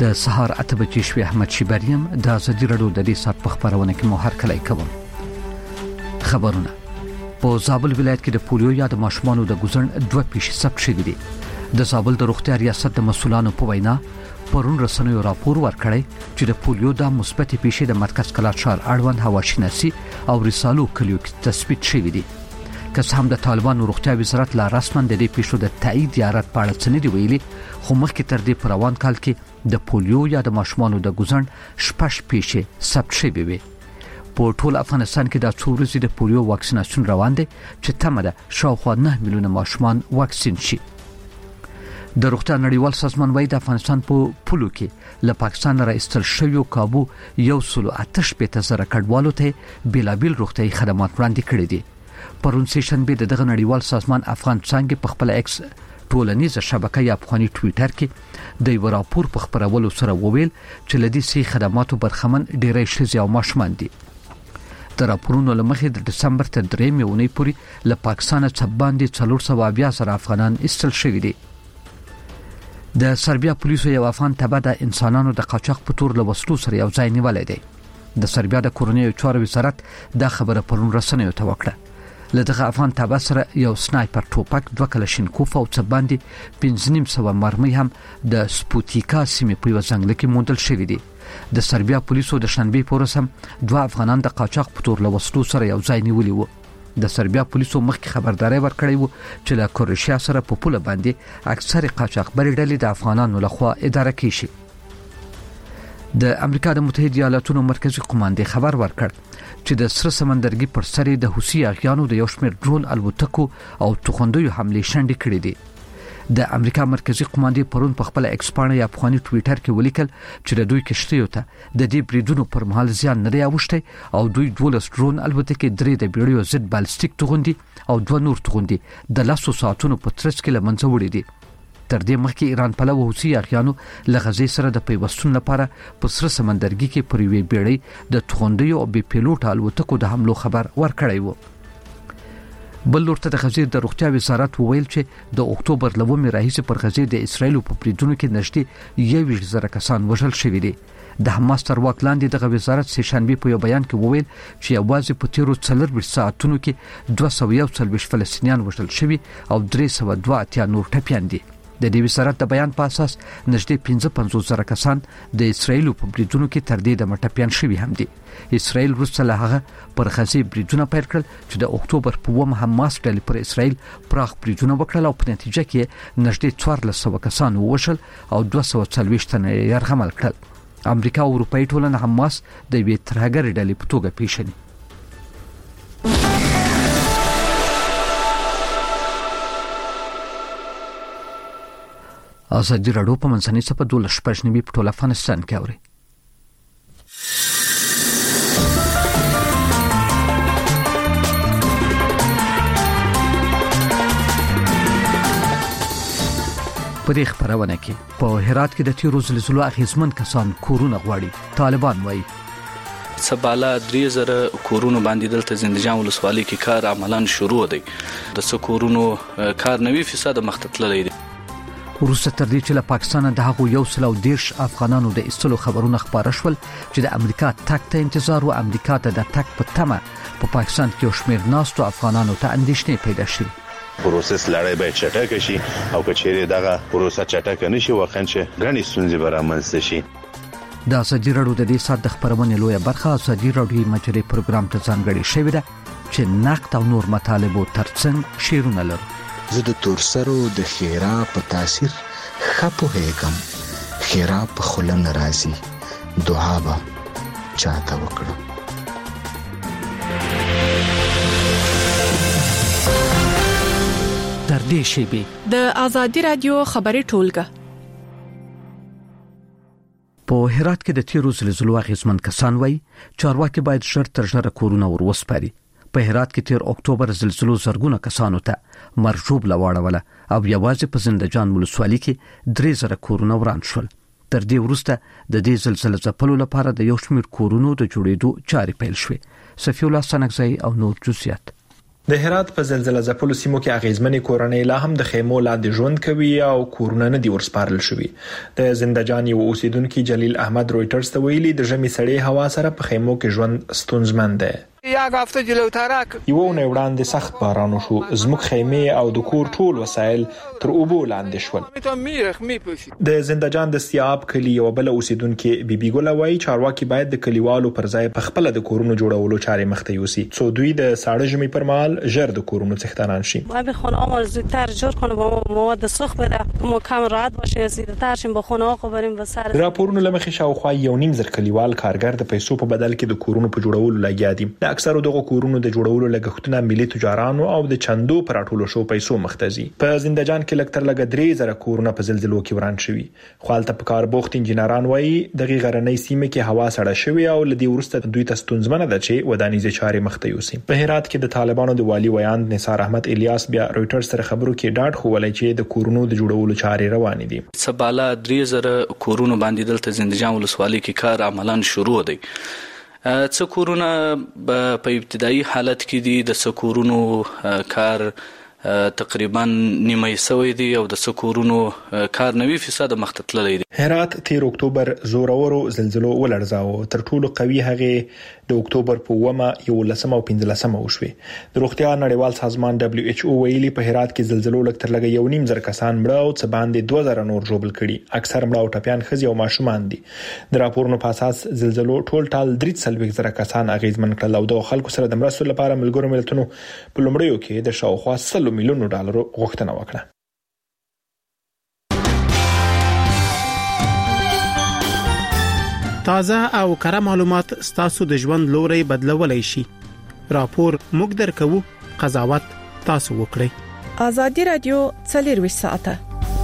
د سهار 8 بجې شوي. احمد شیبریم د ازادي رادیو د دې سات په خبرونه کې مو هرکلی کوم. خبرونه په زابل ولایت کې د پولیو یا د ماشومانو د ګوزن 2 پیښې ثبت شوې دي. د زابل د روغتیا ریاست د مسؤلانو په وینا پرون رسنیو راپور ورکړی چې د پولیو د مثبت پیښې د مرکز کلات ښار اړوند هواشینسي او رسالو کلیو کې تثبیت شوې دي. که څه هم د طالبانو روغتیا وزارت لا رسما د دې پیښو د تایید یا رد په اړه څه نه دی ویلي، خو مخکې تر دې په روان کال کې د پولیو یا د ماشومانو د ګوزن 6 پیښې ثبت شوې وي. په ټول افغانستان کې د څو ورځې د پولیو واکسیناسیون روان دی چې تمه ده شاوخوا 9 میلیونه ماشومان واکسین شي. د روغتیا نړیوال سازمان وايي د افغانستان په پولو کې له پاکستان را ایستل شویو کابو 1.8 کډوالو ته بیلابیل روغتیايي خدمات وړاندې کړي دي. پرون سیشنبه د دغه نړیوال سازمان افغان څنګه په خپل ایکس ټولنیزه شبکه یا افغاني ټویټر کې د یو راپور په خبرولو سره وویل چې لدی سي خدماتو برخمن ډیری ښځې او ماشومان دي. د راپورونو لمخې د دسمبر تر 3 میونۍ پورې له پاکستان څخه باندې 420 افغانان ایستل شوي دي. د سربیا پولیسو یو افغان تبع د انسانانو د قاچاق په تور له وسلو سره یو ځای نیولې دی. د سربیا د کورنیو چارو وزارت دا خبره پرون رسنیو ته وکړه. لدغه افغان تبع سره یو سنایپر ټوپک 2 کلاشینکوف او څه باندې 5.5 مرمۍ هم د سپوتیکا سیمې په ځنګل کې موندل شوې دي. د سربیا پولیسو د شنبه په ورځ هم 2 افغانان د قاچاق په تور له وسلو سره یو ځای نیولي وو. د سربیا پولیسو مخکې خبرداري ورکړې وو چې له کروشیا سره په پوله باندې اکثر قاچاقبري ډلې د افغانانو لخوا اداره کیږي. د امریکا د متحده ایالاتونو مرکزی قوماندې خبر ورکړ چې د سره سمندرګي پر سر د حوثي اغیانو د یو شمېر ډرون الوتکو او توغندیو حملې شنډې کړې دي. د امریکا مرکزی قوماندې پرون په خپل ایکس باندې یا افغاني ټویټر کې ولیکل چې د دوی کشتیو ته د دې بریدونو پر مهال زیان نه دی اوښتی او دوی 12 ډرون الوتکې 3 د بیړیو ضد بالستیک توغندي او 2 نور توغندي د 10 ساعتونو په ترڅ کې لمنځه وړي دي. تر دې مخکې ایران په لور حوثي اغیانو له غزې سره د پیوستون لپاره په سره سمندرګي کې پر وی بیړۍ د توغندیو او بي پیلوټ الوتکو د حملو خبر ورکړی وو. بل ورته د غزې د روغتیا وزارت وویل چې د اکتوبر لومې راهیسې پر غزې د اسرایل په بریدونو کې نږدې 21,000 کسان وژل شوي دي. د حماس تر واک لاندې د وزارت سیشنبه په یو بیان کې وویل چې یوازې په تیرو 4 ساعتونو کې 241 فلسطینیان وژل شوي او 382 نور ټپیان دي. د دې وزارت د بیان په اساس نږدې 55,000 کسان د اسرایل په بریدونو کې تر دې د مټپیان شوي هم دي. اسرایل وروسته له هغه پر غزې بریدونه پیل کړل چې د اکتوبر په 1 حماس ډلې پر اسرایل پراخ بریدونه وکړل او په نتیجه کې نږدې 1400 کسان ووژل او 240 تنه یرغمل کړل. امریکا او اروپאי ټولنه حماس د یوې ترهګرې ډلې په توګه پیژني. ازادي رادیو په منځنۍ صفحه 12 په ټول افغانستان کې اوري. په دې خبرونه کې په هرات کې د تیرو زلزلو اغیزمن کسان کورونه غواړي. طالبان وایي سباله 3000 کورونو باندې دلته زندجان ولسوالۍ کې کار عملاً شروع دی. د څو کورونو کار 90% مختتللی دی. وروسته تر دې چې له پاکستان د هغو 110 افغانانو د ایستلو خبرونه خبره شول چې د امریکا تک ته انتظار او امریکا ته د تک په تمه په پاکستان کې شمیر ناستو افغانانو ته اندېښنې پیدا شوې. پروسس لړۍ به چټک شي او کچېره دغه پروسه چټک نشي وخت غني ستونزې برامنځته شي. د ازادي رادیو د دې سات د خبرونې لویه برخه ازادي رادیو مجری پروګرام ته ځانګړی شوی ده چې نقد او نور مطالبو ترڅنګ شیرونه لري. زه د تورسرو د خیرا په تاثیر خپو هیګم. خیرا په خلن راځي دعا به چاته وکړم. تر دې شیبې د ازادي رادیو خبري ټولګه په هرات کې د تیرو زلزلو اغیزمن کسان وایي چارواکي باید ژر تر ژره کورونه وروسپاري. په هرات کې تیر اکتوبر زلزلو زرګونه کسانو ته مرجوب لواړوله او یوازې په زندجان ولسوالۍ کې 3000 کورونه وران شول. تر دې وروسته د دې زلزلې ځپلو لپاره د یو شمېر کورونو د جوړېدو چارې پیل شوې. صفی الله سنگزی او نور جزئیات. د هرات په زلزلہ ځپلو سیمو کې اغیزمنې کورنۍ لا هم د خیمو لاندې ژوند کوي او کورونه نه دي ورسپارل شوي. د زندهجان یو اوسیدونکو جلیل احمد رويټرز ته ویلي د ژمي سړې هوا سره په خیمو کې ژوند ستونزمن دی. یک هفته جلوتر یو نه وړاندې سخت باران وشو، زموږ خیمه او د کور ټول وسایل تر اوبو لاندې شول. د زندهجان د سیاب کلی یو بل اوسیدونکو بیبي ګل وايي چارواکي باید د کلیوالو پر ځای په خپل د کورونو جوړولو چارې مخته یوسي څو دوی د ساړه ژمي پر مهال ژر د کورونو څښتنان شي. باید خونه زودتر جوړ کنه با مواد سوخت بده ما کم راحت باشه زیاتر شیم با خونه ها بریم به سر. راپورونه لمخې شاوخوا 1.5 زر کلیوال کارګر د پیسو په بدل کې د کورونو په جوړولو لګیا دي. اکثر دغه کورونو د جوړولو لګښتونه ملي تجارانو او د چندو پر راټولو شو پیسو مختزي. په زندهجان کې لکتر لګ 3,000 کورونه په زلزلو کې وران شوي. خپل په کار بوخت انجنیران وایي دغه غرنۍ سیمه کې هوا سړه شوي او لدی ورسته دوی ته ستونزمنه ده چې ودانیزه چارې مخته یوسي. په هرات کې د طالبانو د والی ویاند نثار احمد الیاس بیا رويټرز سره خبرو کې ډاډ خوولای چې د کورونو د جوړولو چارې روان دي. سباله 3,000 کورونه باندې دلته زندهجان ولسوالۍ کې کار عملاً شروع دی. څه کورونه په ابتدایي حالت کې دي، د څه کورونو کار تقریبا نیمه سوی دی او د څه کورونو کار 90% مخته تللی دی. هرات 13 اکتوبر زورورو زلزلو ولړزاو، تر ټولو قوي هغه د اکتوبر په 11 او 15 وشوي. د روغتیا نړیوال سازمان WHO ویلي په هرات کې زلزلو لکتر لګ 1.5 زر کسان مړه او څه باندې 2000 نور ژوبل کړي. اکثر مړه او ټپيان ښځې او ماشومان دي. د راپورونو په اساس زلزلو ټال 3 زر کسان اغیزمن کړل او د خلکو سره د مرستو لپاره ملګرو ملتونو په لومړیو کې د شاوخوا $100 میلیون غوښتنه وکړه. تازه او کره معلومات ستاسو د ژوند لوري بدلولای شي. راپور موږ درکو، قضاوت تاسو وکړئ. ازادي رادیو 24 ساعته.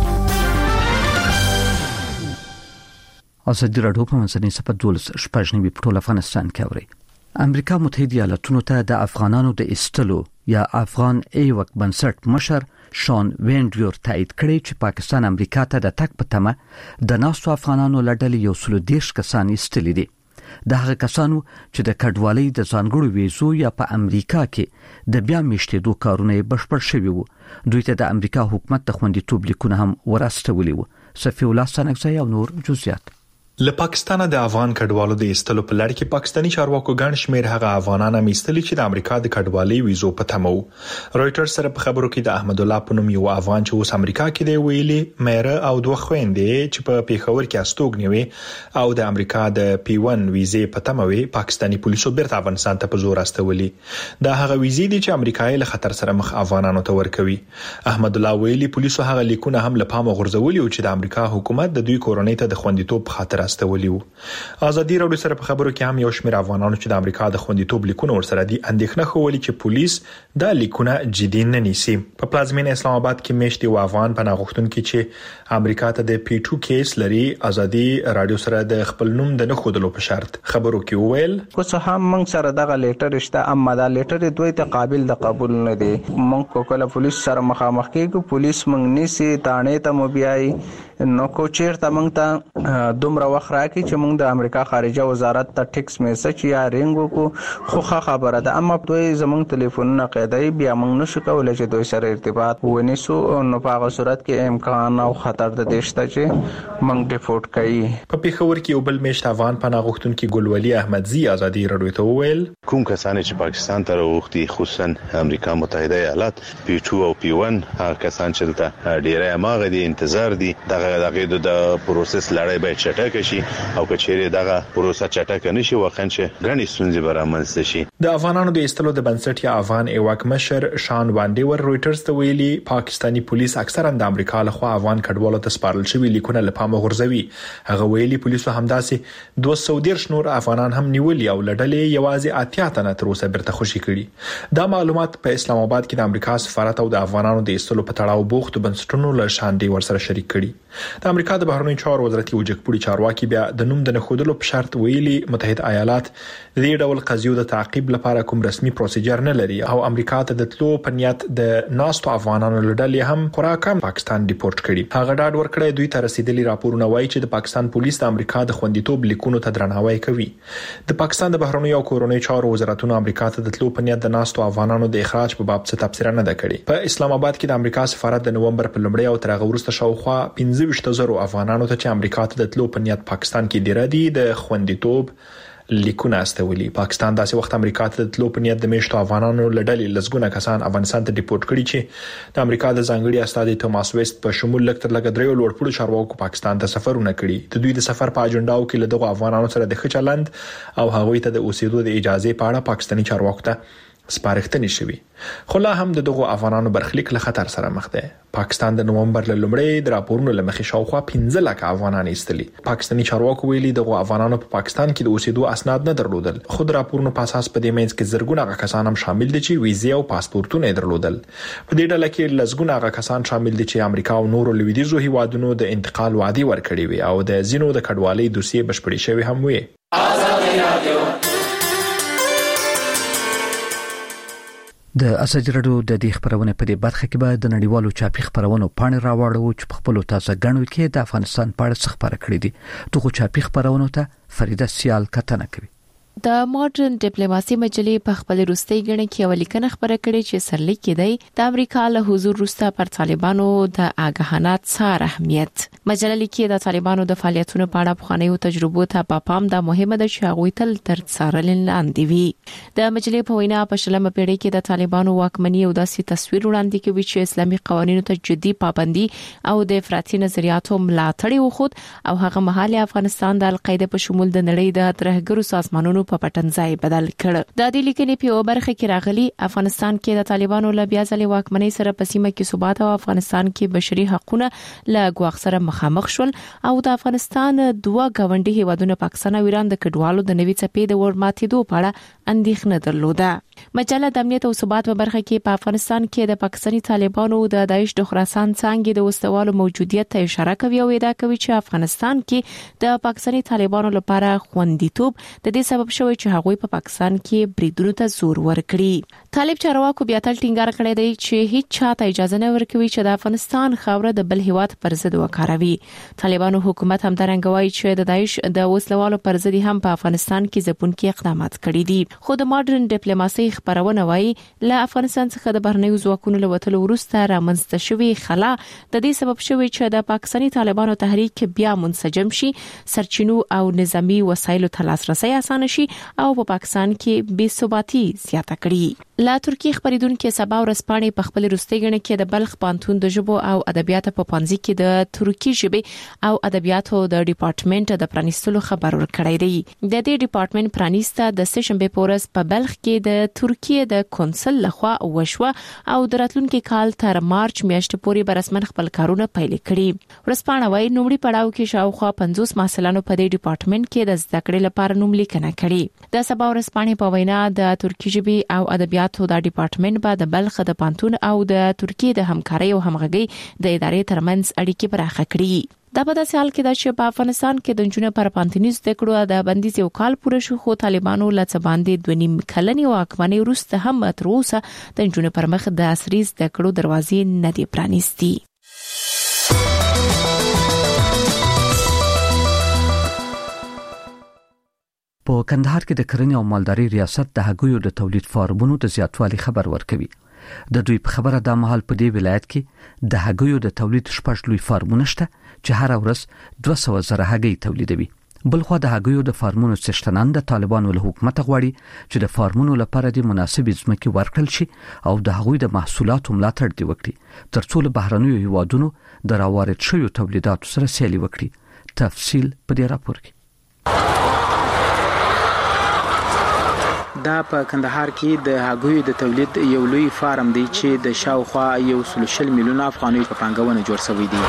ازادي رادیو په منځنۍ سپه 12 شپږنی په ټول افغانستان کې اوري. امریکا متحده ایالاتونو ته د افغانانو د استلو یا افغان ایوک بنسټ مشر شان وینډیور تایید کړی چې پاکستان امریکا ته د تک په تمه د ناستو افغانانو لړل 130 کسان استلې دي. د هغه کسانو چې د کډوالۍ د ځانګړو ویزو یا په امریکا کې د بیا میشتېدو کارونه بشپړ شوي وو. دوی ته د امریکا حکومت د خوندیتوب لیکونه هم ورستولي وو. صفی الله سنگزی او نور جزئیات. له پاکستان د افغان کډوالو د ایستلو په لړ کې پاکستانی چارواکو ګڼ شمېر هغه افغانان هم ایستلي چې د امریکا د کډوالۍ ویزو په تمه وو. رويټرز سره په خبرو کې د احمد الله په نوم یو افغان چې اوس امریکا کې دی ویلي مېره او دوه خويندې چې په پیښور کې استوګنوي او د امریکا د P1 ویزې په تمه وي پاکستانی پولیسو بیرته افغانستان ته په زور استولي. دا هغه ویزې دي چې امریکایي له خطر سره مخ افغانانو ته ورکوي. احمد الله ویلي پولیسو هغه لیکونه هم له پامه غورځولي چې د امریکا حکومت د دوی کورنۍ ته د خوندیتوب خاطر استولي وو. ازادي راډیو سره په خبرو کې هم یو شمېر افغانانو چې د امریکا د خوندیتوب لیکونه ورسره دي اندېښنه خوولي چې پولیس دا لیکونه جدي نه نیسي. په پلازمینه اسلام آباد کې میشتي و افغان پناه غوښتونکو چې امریکا ته د P2 کیس لري ازادي راډیو سره د خپل نوم د نه خودلو په شرط خبرو کې وویل کوڅه هم موږ سره دغه لیټر شته اما دا لیټر دوی ته قابل د قبول نه دي. موږ کوله پولیس سره مخامخ کېږو، پولیس موږ نیسي تانه ته مبيای نو کو چیرته موږ ته دومره وخت راکې چې موږ د امریکا خارجه وزارت ته ټیکس میسج یا رینګو کو خو خبره ده اما دوی زموږ ټلیفونونه قیدای بیا موږ نشو کولای چې دوی سره ارتباط ونیسو. نو په هغه صورت کې امکان او خطر د دشته چې موږ ډیفورت کړي. په پیښور کې یو بل میشت افغان پناه غوښتونکو ګلولي احمدزي ازادي راډیو ته وویل کوم کسان چې پاکستان ته راوختي خصوصا امریکا متحده ایالات P2 او P1 هغه کسان چې دلته ډیره ماغه دي انتظار دي دغه د پروسس لړۍ باید چټک شي او کچېره دغه پروسه چټک نشي وخت چې غني سنځي برامنځ شي. د افغانانو د استلو د بنسټ یا افغان ایوک مشر شان وانډیور رويټرز ته ویلي پاکستانی پولیس اکثرا د امریکا لخوا افغان کډوالو ته سپارل شوی لیکونه لپاره غورځوي. هغه ویلي پولیسو همداسې 210 نور افغانان هم نیولي او لړلې یوازې 80 تنه تر اوسه برته خوشي کړي. دا معلومات په اسلام آباد کې د امریکا سفارت او د افغانانو د استلو په تړاو بوخت بنسټونو له شان دی ورسره شریک کړي. د امریکا د بهرنیو چارو وزارت وجګپوړي چارواکي بیا د نوم د نخودلو په شرط ویلي متحده ایالات د دې ډول قضیو د تعقیب لپاره کوم رسمي پروسیجر نه لري او امریکا ته د تلو په نیت د ناستو افغانانو لړل هم خورا کم پاکستان ډیپورت کړي. هغه ډاډ ورکړی دوی ته رسیدلي راپورونه وایي چې د پاکستان پولیس د امریکا د خوندیتوب لیکونو ته درناوی کوي. د پاکستان د بهرنیو او کورنیو چارو وزارتونو امریکا ته د تلو په نیت د ناستو افغانانو د اخراج په باب څه تبصره نه ده کړې. په اسلام آباد کې د امریکا سفارت د نومبر په لومړۍ او تر هغه وروسته شاوخوا 15,000 افغانانو ته چې امریکا ته د تلو په نیت پاکستان کې ډیر دي د خوندیتوب لیکونه استولي. پاکستان داسې وخت امریکا ته د تلو په نیت د میشتو افغانانو لړل لزګونه کسان افغانستان ته ډیپورت کړي چې د امریکا د ځانګړي استاد توماس ویست په شمول لکتر لګ درې لوړپوړو چارواکو پاکستان ته سفرونه کړي. د دوی د سفر په اجنډاو کې له دغه افغانانو سره د خچلند او هغوی ته د اوسېدو د اجازه په اړه پاکستاني چارواکو ته سپارښتنې شوې. خو لا هم دغه افغانانو برخلیک له خطر سره مخ ده. پاکستان د نومبر له لومړۍ د راپورونو لمخې شاوخوا 15 لک افغانان ایستلي. پاکستاني چارواکو ویلي دغه افغانانو په پاکستان کې د اوسېدو اسناد نه درلودل. خو د راپورونو په اساس په دې منځ کې زرګونه کسان هم شامل دي چې ویزې او پاسپورتونه درلودل. په دې ډله کې لزګونه کسان شامل دي چې امریکا او نورو لویدیځو هیوادونو د انتقال وعده ورکړې وي او د زینو د کډوالۍ دوسیې بشپړې شوی هم وي. د ازادي راډیو د دې خبرونه په دې برخه کې به د نړیوالو چاپی خبرونو پاڼې راوړو چې په خپل تازه غنو کې د افغانستان په اړه خبره کړې دي. دغه چاپی خبرونو ته فریده سیال کتنه کوي. د ماډرن ډیپلوماسي مجلې په خپل روستۍ غړي کې ولیکنه خبره کړې چې سرلیک کې دی د امریکا له حضور وروسته پر طالبانو د آګاهانه څار اهمیت. مجله لیکي د طالبانو د فعالیتونو په اړه بخښنیو تجربو ته په پام د مهمه ده چې هغه تل تر څارل لاندې وي. د مجلې په وینا په شلمه پیړۍ کې د طالبانو واکمنۍ او داسې تصویر وړاندې کوي چې اسلامي قوانینو ته جدي پابندي او د افراطي نظریاتو ملاتړ وخت او هغه مهال افغانستان د القاعده په شمول د نړۍ د ترهګرو سازمانونو په پټنځای بدل کړ. د دې لیکنې په برخه کې راغلي افغانستان کې د طالبانو له بیا ځلې واکمنۍ سره په سیمه کې ثبات او افغانستان کې بشري حقوقونه له ګواښ سره مخامخ شول او د افغانستان دوه غونډي هیوادونو پاکستان او ایران د کډوالو د نوي څپې د ورماتېدو په اړه اندېښنه درلوده. مجله د امنیت او ثبات په برخه کې په افغانستان کې د پاکستاني طالبانو د داعش د خراسان څنګه د وسوالو موجودیت ته اشاره کوي او ادعا کوي چې افغانستان کې د پاکستاني طالبانو لپاره خوندیتوب د دې سبب شوی چې هغوی په پاکستان کې بریدونو ته زور ورکړي. طالب چارواکو بیا تل ټینګار کړی دی چې هیڅ چاته اجازه نه ورکوي چې د افغانستان خاوره د بل هیواد پر ضد وکاروي. طالبانو حکومت هم درنګوي چې د داعش د وسلوالو پر ضد هم په افغانستان کې ځپونکي اقدامات کړي دي. خو د ماډرن ډیپلوماسي خبرونه وايي له افغانستان څخه د بهرنیو ځواکونو له وټلو وروسته رامنځته شوی خلا د دې سبب شوی چې د پاکستاني طالبانو تحریک بیا منسجم شي، سرچینو او نظامی وسایلو ته لاسرسي اسانه شي او په پاکستان کې بې ثباتي زیاته کړي. لا ترکیه خبرېدونکو سبا ورځپاڼې په خپل روستۍ غړي کې د بلخ پانتون د ژبو او ادبیاتو په پانځي کې د ترکی ژبې او ادبیاتو د ډپارټمنټ د پرانیستلو خبر ورکړی دی. د دې ډپارټمنټ پرانیسته د سشنبه پورس په بلخ کې د ترکیه د کونسل لخوا وشوه او د راتلونکي کال تر مارچ میاشتې پورې به رسمن خپل کارونه پیل کړي. ورځپاڼه وايي نومړي پړاو کې شاوخوا 50 محصلانو په دې ډپارټمنټ کې د زده کړې لپاره نوم لیکنه کړې. د سبا ورځپاڼې په وینا د ترکی ژبې او ادبیاتو د ډپارټمنټ به د بلخ د پانتون او د ترکیه د همکارۍ او همغږۍ د ادارې ترمنځ اړیکې پراخه کړي. دا په داسې حال کې ده چې په افغانستان کې د جنونو پر پانتونیز د کړو د بندیز یو کال پوره شو خو طالبانو لڅ باندې 2.5 کلنې واکمنۍ وروسته هم تر اوسه د جنونو پر مخ د عصري د کړو دروازې نه دی پرانیستي. په کندهار کې د کرنې او مالدارۍ ریاست د هګیو د تولید فارمونو د زیاتوالي خبر ورکوي. د دوی په خبره د مهال په دې ولایت کې د هګیو د تولید 6 لوی فارمونه شته چې هر ورځ 200 زره هګۍ تولیدوي. بلخو د هګیو د فارمونو څښتنان د طالبانو له حکومت غواړي چې د فارمونو لپاره د مناسبې ځمکې ورکړل شي او د هغوی د محصولاتو ملاتړ دی وکړي ترڅو له بهرنیو هیوادونو د راوارد شویو تولیداتو سره سیالي وکړي. تفصیل په دې راپور کې. دا په کندهار کې د هګیو د تولید یو لوی فارم دی چې د شاوخوا 100 میلیون افغانۍ په پانګونه جوړ شوی دی.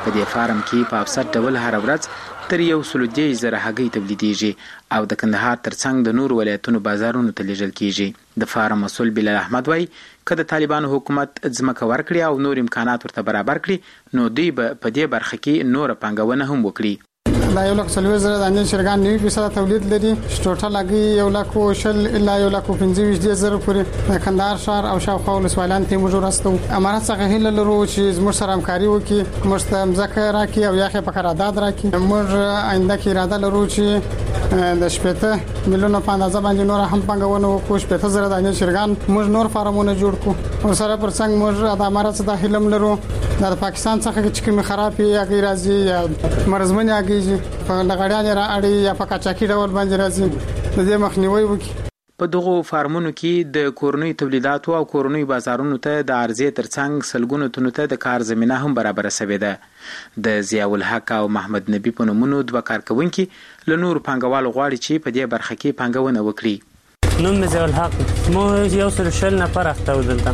په دې فارم کې په افسر ډول هر ورځ تر 110,000 هګۍ تولیدېږي او د کندهار ترڅنګ د نور ولایتونو بازارونو ته لیږل کیږي. د فارم مسؤل بلال احمد وایي که د طالبانو حکومت ځمکه ورکړي او نور امکانات ورته برابر کړي نو دوی به په دې برخه کې نور پانګونه هم وکړي. دا 1,40,000 دانې چرګان 90% تولید لري. ټوټل هګۍ 1,00,000 الا 1,25,000 پورې د کندهار ښار او شاوخوا ولسوالیانو ته موږ ورسته. امانت څخه هیله لرو چې زموږ سره همکاري وکړي، موږ ته ځمکه راکړي او یا په قرارداد راکړي. موږ آینده کې اراده لرو چې د 70 میلیونه په اندازه باندې نور هم پانګونه وکړو. 70,000 دانې چرګان موږ نور فارمونه جوړ کړو. ورسره پر څنګ موږ د امارت څخه هیله لرو د پاکستان څخه چې کوم خرابې هګۍ راځي یا مرزمنې هګۍ په لغړیانې را اړي یا په کاچاکي ډول باندې راځي د دې مخنیوي وکړي. په دغه فارمونو کې د کورنۍ تولیداتو او کورنۍ بازارونو ته د عرضې ترڅنګ سلګونو تنو ته د کار زمينه هم برابر شوې ده. د ضیاء الحق او محمد نبی په نومونو دوه کارکونکي له نور پانګوالو غواړي چې په دې برخه کې پانګونه وکړي. نوم مې ضیاء الحق، مو یو سل شل نفر اخته ودلته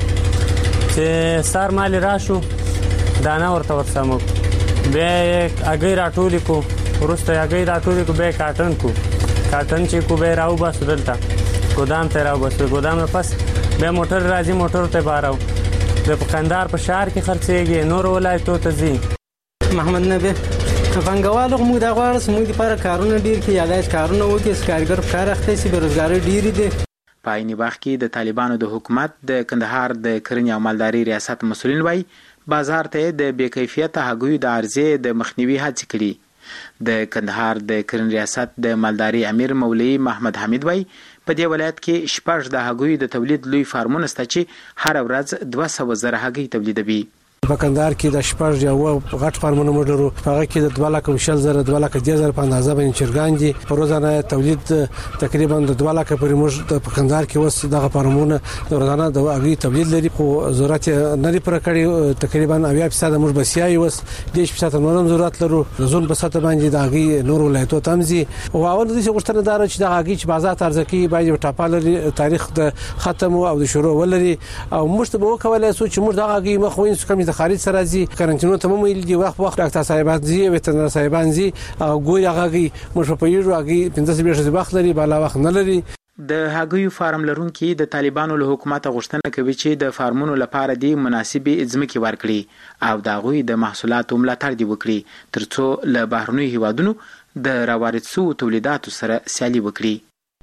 چې سار مال راشو دانا ورته ورسمو به اګي راټول کو ورسته اګي راټول کو به کاټن چې کو به راو بس دلته ګودام ته راو بس ګودام نه پس به موټر راځي موټر ته بارو د کندهار په شهر کې خرڅيږي نور ولایتو ته ځي. محمد نبی څنګهوالو موږ د غواړو موږ لپاره کارونه ډیر کې یاداش کارونه وکړي سکارګر په کار اخته سي بیروزګاری ډیر دي. په عین وخت کې د طالبانو د حکومت د کندهار د کرنې او مالداري ریاست مسولین وایي بازار ته د بې کیفیت هګیو د عرضې د مخنیوي هڅې کړي. د کندهار د کرنې ریاست د مالداري امیر مولوی محمد حمید وایي په دې ولایت کې 6 د هګیو د تولید لوی فارمونه شته چې هر ورځ 200,000 هګۍ تولیدوي. په کندهار کې د شپږ یو غټ فارمونه مدرو هغه کې د 2,00,000 2,10,000 په اندازه باندې چرګان دي. په روزانه تولید تقریبا د 2,00,000 پورې موږ په کندهار کې وس دغه فارمونه د روزانه د هغې تولید لري خو ضرورت نه لري پر کړي تقریبا 80% موږ بسیایي وس 10% نورم ضرورت لرو زون په ساته باندې د هغې نور ولایتو تمزي او اول د څه غوښتنه دار چې د هغې چې بازار ارزکي باید ټاپال تاریخ د ختم او د شروع ولري او موږ ته به وکولای شو چې موږ د هغې مخوین کوم خارج سره زی کارنټینو ته مو دی وخت ډاکټر صاحبان زی وترنر صاحبان زی او ګوي هغه مش په یوه هغه 15 وخت لري بالا وخت نه لري. د هګیو فارم لرونکي د طالبانو له حکومت غوښتنه کوي چې د فارمونو لپاره دی مناسبې ځمکې ورکړي او د هغوی د محصولاتو ملاتړ دی وکړي ترڅو له بهرنیو هیوادونو د راوارد شو تولیداتو سره سیالي وکړي.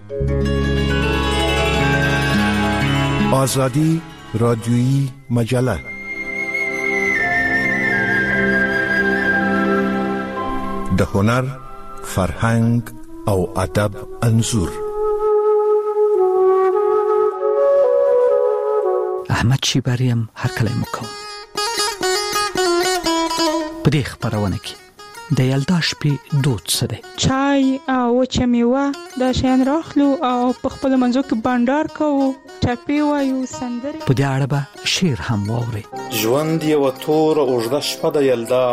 آزادی رادیویی مجله د هنر، فرهنګ او ادب انځور. احمد شیباریم هر کله مکو په دې خبرونه کې د یلدا شپې دود څه دی چای او چمیوه د شین راخلو او په خپل منځو کې بانډار کوو ټپی وایو سندري په دې اړه به شعر هم واوري. ژوند یو تور اوږده شپه د یلدا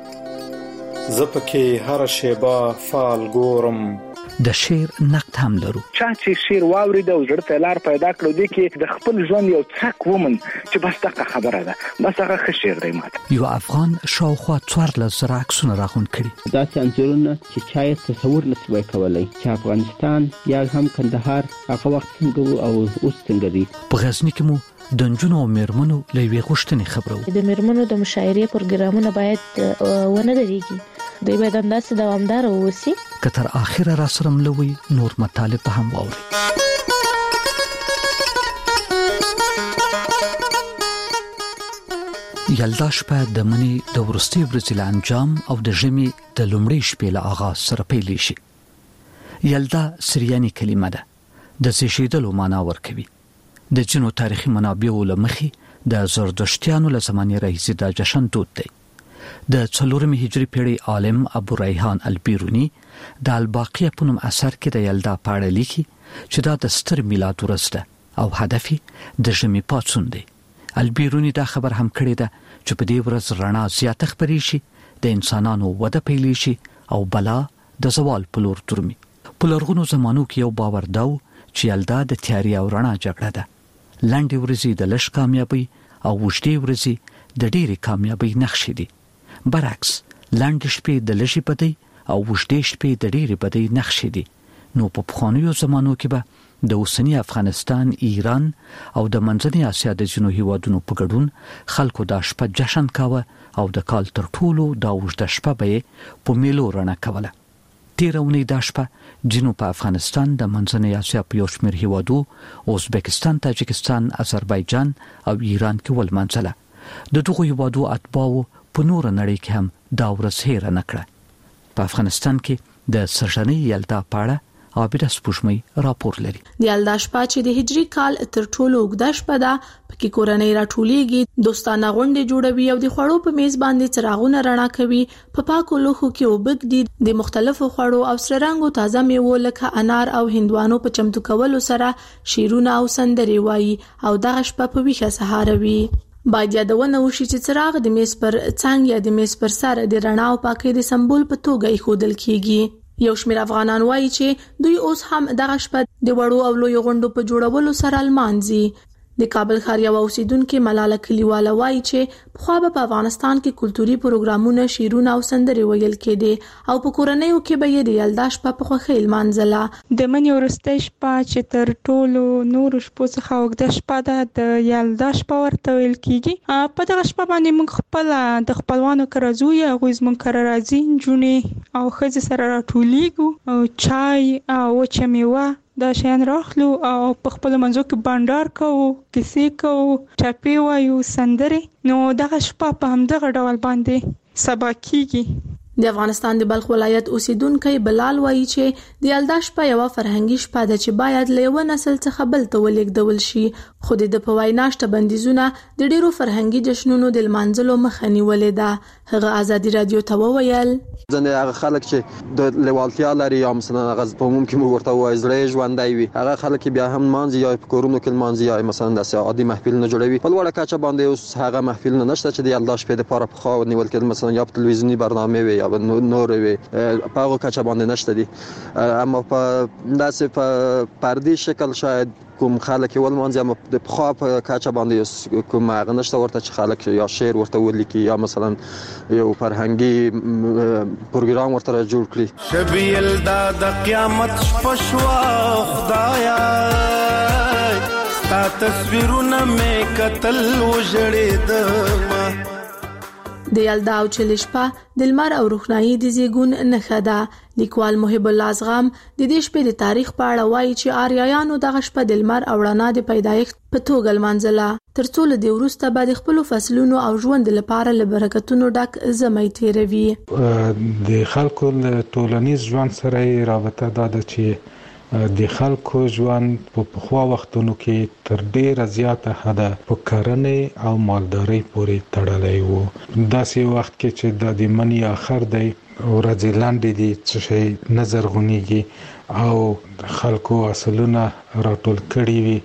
زپکه هر شیبه فال ګورم. د شعر نقد هم لرو. چا چې شعر واورید او زړه ته لار پیدا کړو دی کې د خپل ژوند یو څک ومن چې بس دغه خبره ده بس هغه ښه شعر دی ماته. یو افغان شاوخوا 1400 عکسونه راغون کړي. دا څنګهونه چې چا یې تصور نشوي کولای چې افغانستان یا هم کندهار هغه وخت څنګه او اوس څنګه دی. په غزنی کې مو د نجونو او میرمنو لوي غوښتنې خبرو. د میرمنو د مشاعرې پروګرامونه باید ونه درېږي. دوی باید انداسه دوامدار اوسي. کتر اخره را سره ملوي نور مطالب هم واوري. یلدا شپه د منی د ورستي ورځې انجام او د ژمي د لومړۍ شپې له آغاز سره پیل شي. یلدا سریانی کلمه ده د زیږیدلو معنا ورکوي. د جنو تاریخي منابعو لمخي د زردشتیانو له زمانې راهیسې د جشن دود دی. د 4 هجری پیړۍ عالم ابو ریحان البیرونی د الباقیه په نوم اثر کې د یلدا په اړه لیکي چې دا د ستر میلاد ورځ ده او هدف د ژمي پاڅون دی. البیرونی دا خبر هم کړی ده چې په دې ورځ رڼا زیاته خپرې شي، د انسانانو وده پیل شي او بلا د زوال په لور درومي. په لرغونو زمانو کې یو باور دا چې یلدا د تیاري او رڼا جګړه ده. لاندې ورځې د لږ کامیابی او وشتي ورځې د ډېرې کامیابی نښې دي. برعکس لاندې شپې د لږې بدی او وژدې شپې د ډېرې بدی نقشې دي. نو په پخوانیو زمانو کې به د اوسنی افغانستان، ایران او د منځنۍ اسیا د ځینو هیوادونو په ګډون خلکو دا شپه جشن کاوه او د کال تر ټولو دا وژده شپه به په میلو رڼا کوله. تیره اونۍ دا شپه ځینو په افغانستان د منځنۍ اسیا په یو شمېر هیوادو ازبکستان، تاجکستان، آذربایجان او ایران کې ولمانځله. د دغو هیوادو اتباعو په نور نړۍ کې هم دا ورځ هېره نه کړه. په افغانستان کې د سرژنې یلدا پاړه عابده سپوږمۍ راپور لري. د یلدا شپه چې د هجري کال تر ټولو اوږده شپه ده، پکې کورنۍ راټولېږي، دوستانه غونډې جوړوي او د خوړو په میز باندې څراغونه رڼا کوي. په پاکو لوښو کې اوبه ږدي، د مختلفو خوړو او سره رنګو تازه میوو لکه انار او هندوانو په چمتو کولو سره شیرونه او سندرې وایي او دغه شپه په ویښه سهار وي. باید یادونه وشي چې څراغ د میز پر څنګ یا د میز پر سر د رڼا او پاکۍ د سمبول په توګه ایښودل کیږي. یو شمېر افغانان وایي چې دوی اوس هم دغه شپه د وړو او لویو غونډو په جوړولو سره لمانځي. د کابل ښار یو اوسیدونکو ملاله کلیواله وایي چې پخوا په افغانستان کې کلتوري پروګرامونه، شیرونه او سندرې ویل کېدې او په کورنیو کې به یې د یلدا شپه په خوښۍ لمانځله. د مني وروستۍ شپه چې تر ټولو نورو شپو څخه اوږده شپه ده، د یلدا شپه ورته ویل کېږي. په دغه شپه باندې موږ خپل د خپلوانو کره ځو، هغوی زموږ کره راځي، نجونې او ښځې سره راټولېږو او چای او وچه میوه دا شیان راخلو او په خپل منځو کې بانډار کوو، کیسې کوو، ټپې وایو، سندرې. نو دغه شپه په همدغه ډول باندې سبا کیږي. د افغانستان د بلخ ولایت اوسیدونکی بلال وایي چې د یلدا شپه یوه فرهنګي شپه ده چې باید له یوه نسل څخه بل ته ولېږدول شي. خو د په وینا شته بندیزونه د ډېرو فرهنګي جشنونو د لمانځلو مخه نیولې ده. هغه ازادي رادیو ته وویل ځنې هغه خلک چې د لیوالتیا لري یا مثلا هغه په عموم کې موږ ورته وایو زړه ژوندی وي، هغه خلک بیا هم مانځي یا په کورونو کې لمانځي یا مثلا داسې عادي محفل نه جوړوي. په لوړه کچه باندې اوس هغه محفل نه نشته چې د یلدا شپې دپاره پخوا نیول کېدل، مثلا یا په تلویزیوني برنامې وي یا نور وي، په هغو کچه باندې نشته دي. اما په داسې په پردي شکل شاید کوم خلک ولمانځي، اما د پخوا په کچه باندې کوم هغه نشته ورته چې خلک یا شعر ورته ولیکي یا مثلا یو فرهنګي پروګرام ورته جوړ کړي. شبي یلدا د قیامت شپه شوه خدایا، ستا تصویرونه مې کتل وژړېدم. د یلدا او چلې شپه د لمر او روښنايي د زیږون نښه ده. لیکوال محب الله ازغام د دې شپې د تاریخ په اړه وایي چې آریایانو دغه شپه د لمر او رڼا د پیدایښت په توګه لمانځله، تر څو له دې وروسته به د خپلو فصلونو او ژوند لپاره له برکتونو ډک ژمی تېروي. د خلکو له ټولنیز ژوند سره رابطه دا ده چې د خلکو ژوند په پخوا وختونو کې تر ډیره زیاته حده په کرنې او مالدارۍ پورې تړلی و. داسې وخت کې چې د مني آخر دی، ورځې لنډې دي، څه شی نه زرغونېږي او خلکو حاصلونه راټول کړي وي،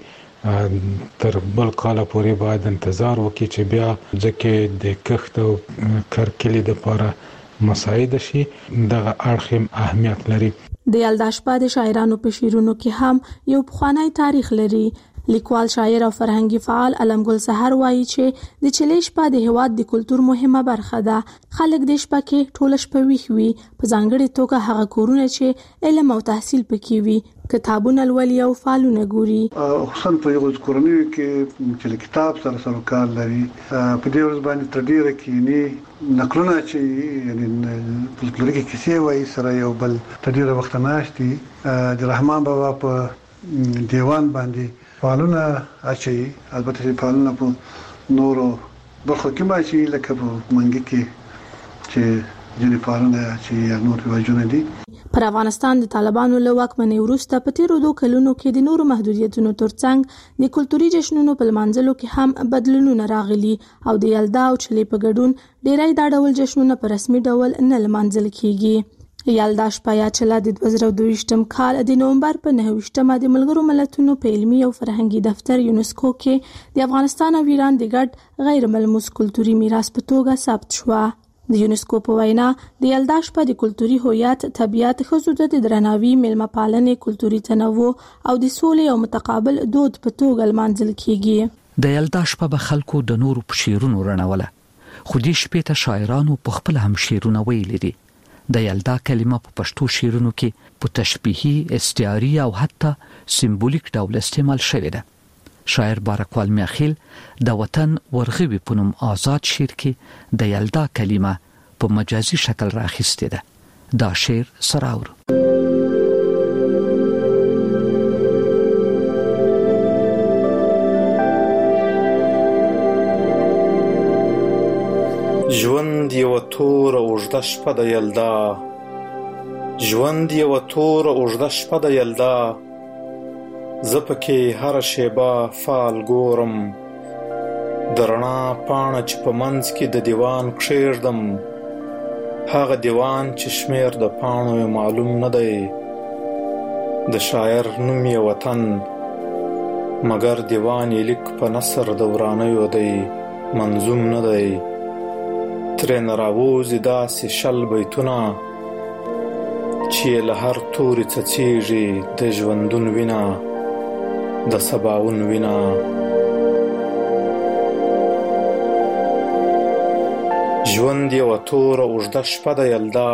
تر بل کاله پورې باید انتظار وکړي چې بیا ځکه د کښت او کرکلې دپاره مساعده شي. دغه اړخ اهمیت لري. د یلدا شپه د شاعرانو په شعرونو کې هم یو پخوانی تاریخ لري. لیکوال، شاعر او فرهنګي فعال علم ګل سحر وایي چې د چلې شپه د هیواد د کلتور مهمه برخه ده. خلک د شپه کې ټوله شپه ویښ وي، په ځانګړې توګه هغه کورونه چې علم او تحصیل پکې وي، کتابونه لولي او فعالونه ګوري. خصوصا په یو کورنۍ کې چې کتاب سره کار لري، په دې ورځ باندې تر ډیره کینی نقلونه چې یعنی فلکلوریکي کیسې وایي سره یو بل تر ډیره وخت ناشتي د رحمان بابا په دیوان باندې فعالونه اچي. البته فعالونه په نورو برخو کې ماشي لکه په منګي کې چې ځینې فعالونه اچي یا نور واجونه دي. پر افغانستان د طالبانو له واکمنۍ وروسته په تیرو 2 کلونو کې د نورو محدودیتونو ترڅنګ د کلتوري جشنونو په لمانځلو کې هم بدلونونه راغلي او د یلدا او چلې په ګډون ډیری دا ډول جشنونه په رسمي ډول نه لمانځل کیږي. یلدا شپه یا چله د 2022م کال د نومبر په 9مه د ملګرو ملتونو په علمي او فرهنګي دفتر یونسکو کې د افغانستان او ایران د ګډ غیر ملموس کلتوري میراث په توګه ثبت شوه. د یونسکو په وینا د یلدا شپه د کلتوري هویت، طبیعت، ښځو ته د درناوي، میلمه پالنې، کلتوري تنوع او د سولې او متقابل دود په توګه لمانځل کیږي. د یلدا شپه به خلکو د نورو په شعرونو رڼوله. خو دې شپې ته شاعرانو په خپل هم شعرونه ویلي دي. د یلدا کلمه په پښتو شعرونو کې په تشبیهي، استعاري او حتی سمبولیک ډول استعمال شوې ده. شاعر بارکوال میاخیل د وطن ورغوي په نوم آزاد شعر کې د یلدا کلمه په مجازي شکل راخسته ده. دا شعر سراور ژوند یو تور اوږده شپه د یلدا، ژوند یو تور اوږده شپه د یلدا، زه پکې هره شیبه فال ګورم، د رڼا پاڼه چې په منځ کې د دیوان کښېږدم، هغه دیوان چې شمیر د پاڼو یې معلوم نه دی، د شاعر نوم یې وطن، مګر دیوان یې لیک په نثر د ورانیو دی، منظوم نه دی. ترې راووځي داسې شل بیتونه چې له هر توري څڅېږي د ژوندون وینه، د سباون وینه. ژوند یوه توره اوږده شپه د یلدا،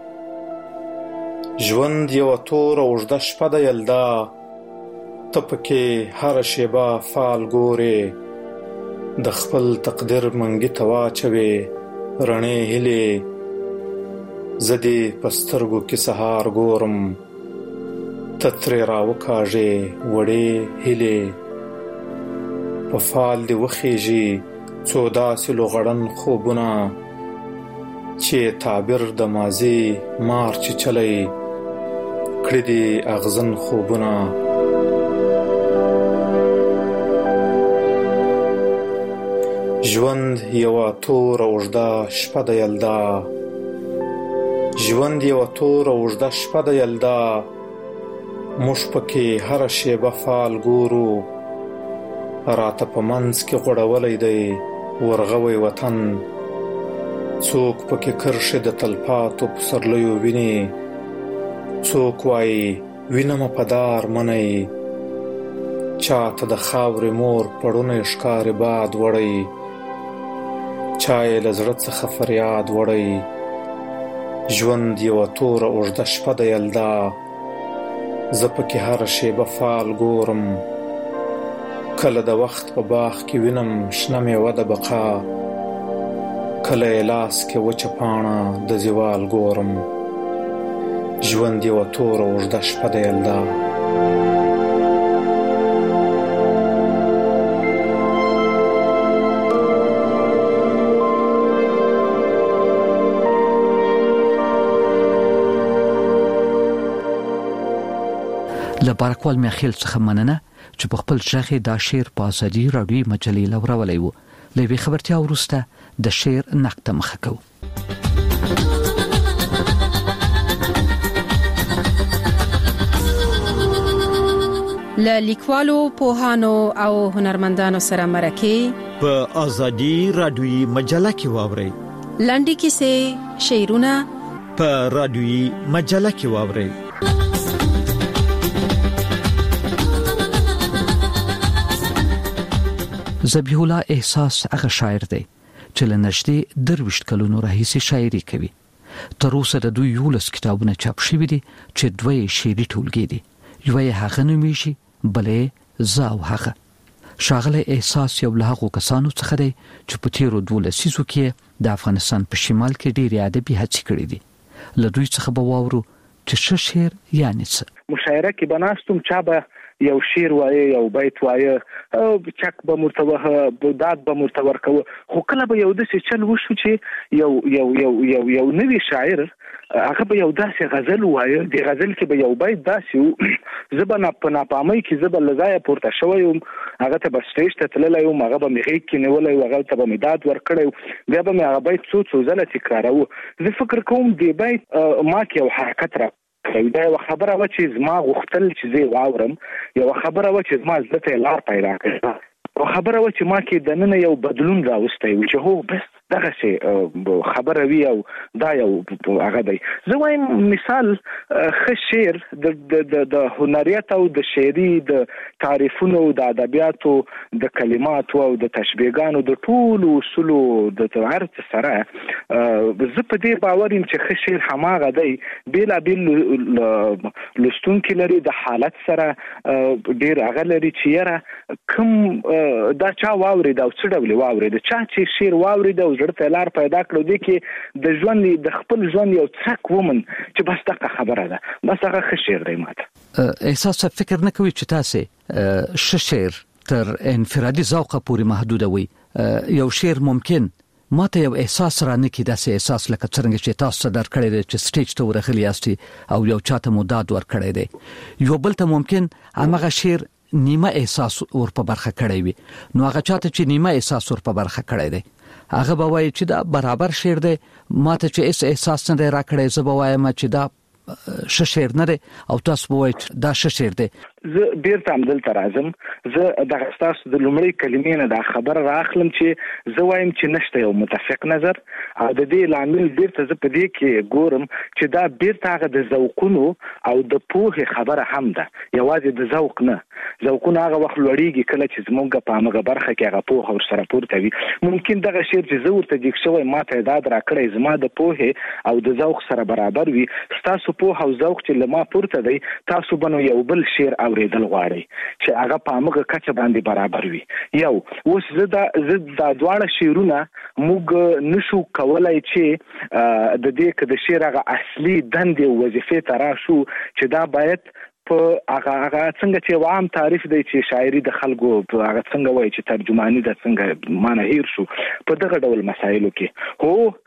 ژوند یوه توره اوږده شپه د یلدا، ته پکې هره شیبه فال ګورې، د خپل تقدیر منګي ته واچوې رڼې هیلې، زه دې په سترګو کې سهار ګورم، ته ترې راوکاږې وړې هیلې، په فال دې وخیږي څو داسې لوغړن خوبونه، چې تعبیر د ماضي مار چې چلی کړي دي اغزن خوبونه. ژوند یوه توره اوږده شپه د یلدا، ژوند یوه توره اوږده شپه د یلدا، موږ پکې هره شیبه فال ګورو، راته په منځ کې غوړولی دی ورغوی وطن، څوک پکې کرښې د تلپاتو پسرلیو ویني، څوک وایي وینم په دار منی، چاته د خاورې مور پړونی ښکاري باد وړی، چا یې له زړه څخه فریاد وړی. ژوند یوه توره اوږده شپه د یلدا، زه پکې هره شیبه فال ګورم، کله د وخت په باغ کې وینم شنه میوه د بقا، کله یې لاس کې وچه پاڼه د زوال ګورم. ژوند یوه توره اوږده شپه د یلدا. له بارکوال میاخیل څخه مننه چې په خپل ژغې دا شعر په ازادي راډیوي مجلې لورولی و. له یوې خبرتیا وروسته د شعر نقد ته مخه کوو. له لیکوالو، پوهانو او هنرمندانو سره مرکې په ازادي راډیوي مجله کې واورئ. لنډې کیسې، شعرونه په راډیوي مجله کې واورئ. ذبیح الله احساس هغه شاعر دی چې له نږدې 23 کلونو راهیسې شاعري کوي. تر اوسه د دوی 11 کتابونه چاپ شوي دي چې دوی شعري ټولګې دي. یو یې هغه نومیږي، بلې زه او هغه. شاغله احساس یو له هغو کسانو څخه دی چې په تیرو 12 لسیزو کې د افغانستان په شمال کې ډېرې ادبي هڅې کړې دي. له دوی څخه به واورو چې ښه شعر یعنی څه. مشاعره کې بناستم چا به یو شعر وایي، یو بیت وایي، چک به مرتوه داد به مرتور کوه، خو کله به یو داسې چل وشو چې یو نوی شاعر هغه به یو داسې غزل وایي، د غزل کې به یو بیت داسې و، زه به په ناپامۍ کې زه به له ځایه پورته شوی یم، هغه ته به سټیج ته تللی یم، هغه به مې غېږ کې نیولی و، هغه ته به مې داد ورکړی و، بیا به مې هغه بیت څو ځله تکراروه. زه فکر کوم دې بیت ما کې یو حرکت را دا یو خبره و چې زما غوښتل چې زه واورم، یو خبره و چې زما زړه ته لار پیدا کړه، یو خبره و چې ما کې دننه یو بدلون راوستی و چې هو بس دغه څه خبره وی او دا یو هغه دی. زه وایم مثال ښه شعر د هنریت او د شعري د تعریفونو د ادبیاتو د کلماتو او د تشبیهګانو د ټولو اصولو د عرض سره زه په دې باور یم چې ښه شعر هماغه دی بېلابېل لوستونکي لري د حالت سره ډېر هغه لري چې یاره کوم دا چا واورېد او څه ډول واورېد چا چې شعر واورېد او زړه ته لار پیدا کړو دی کې د ژوند د خپل ژوند یو څرک ومن چې بس دغه خبره ده بس هغه ښه شعر دی ماته. احساس فکر نه کوي چې تاسو ښه شعر تر انفرادي ذوق پورې محدودوي؟ یو شعر ممکن ماته یو احساس را نه کی داسې احساس لکه څنګه چې تاسو در کړی دی چې سټیج ته ورغلی یاستئ او یو چاته مو داد ور کړی دی، یو بل ته ممکن هغه شعر نیمه احساس ور په برخه کړی وي، نو هغه چاته چې نیمه احساس ور په برخه کړی دی هغه به وایي چې دا برابر شعر دی، ماته چې اس احساس نه را کړی زه به وایم چې دا ښه شعر نه دی او تاسو به وایي دا ښه شعر دی. زه بیرته همدلته راځم. زه دغه ستاسو د لومړۍ کلمې نه دا خبره راخلم چې زه وایم چې نشته یو متفق نظر او د دې لامل بیرته زه په دې کې ګورم چې دا بیرته هغه د ذوقونو او د پوهې خبره هم ده، یوازې د ذوق نه. ذوقونه هغه وخت لوړیږي کله چې زموږ په هغه برخه کې هغه پوهه ورسره پورته وي. ممکن دغه شعر چې زه ورته جګ شوی ماته اعداد راکړی زما د پوهې او د ذوق سره برابر وي، ستاسو پوهه او ذوق چې له ما پورته دی تاسو به نو یو بل شعر اوریدل غواړي چې هغه په هغه کچه باندې برابر وي. یو اوس زه دا دواړه شعرونه موږ نشو کولای چې د دې کې د شعر هغه اصلي دندې او وظیفې ته راشو چې دا باید په هغه څنګه چې عام تعریف دی چې شاعري د خلکو په هغه څنګه وایي چې ترجمانی د څنګه معنی هیر شو په دغه ډول مسایلو کې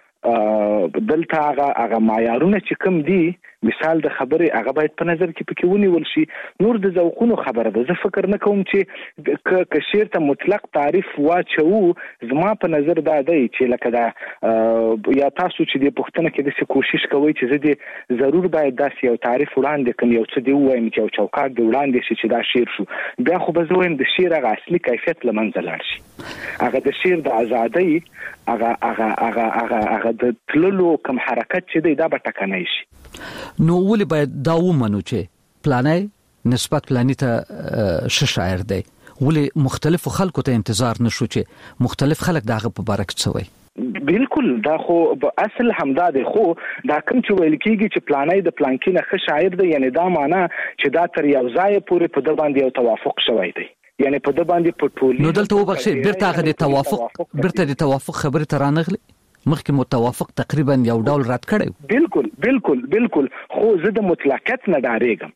هو دلته هغه معیارونه چې کوم دي مثال د خبرې هغه باید په نظر کې پکې ونیول شي. نور د ذوقونو خبره ده. زه فکر نه کوم چې که شعر ته مطلق تعریف واچو زما په نظر دا دی چې لکه دا یا تاسو چې د پښتنه کې د کوشش کوي چې زه دې ضرور باید داسې یو تعریف وړاندې کوم یو څه دی وایم چې یو چوکاټ دی وړاندې شي چې دا شعر شو، بیا خو به زه وایم د شعر هغه اصلي کیفیت له منځه لاړ شي. هغه د شعر د ازادۍ هغه د تللو کوم حرکت چې دی دا به ټکنی شي. نو ولې باید دا ومنو چې پلانای نسبت پلانی ته ښه شاعر دی؟ ولې مختلفو خلکو ته انتظار نشو چې مختلف خلک دغه په باره کې څه وایي؟ بالکل دا خو اصل همدا دی، خو دا کوم چې ویل کېږي چې پلانای د پلانکي نه ښه شاعر دی، یعنی دا معنا چې دا تر یو ځای پورې په د باندې یو توافق شوی دی، یعنی په د باندې په ټولي. نو دلته وبخښئ بیرته هغه د توافق خبره ته رانغلی مخکې متوافق تقریبا یو ډول رد کړی. بالکل خو زه د مطلقیت نه ډارېږم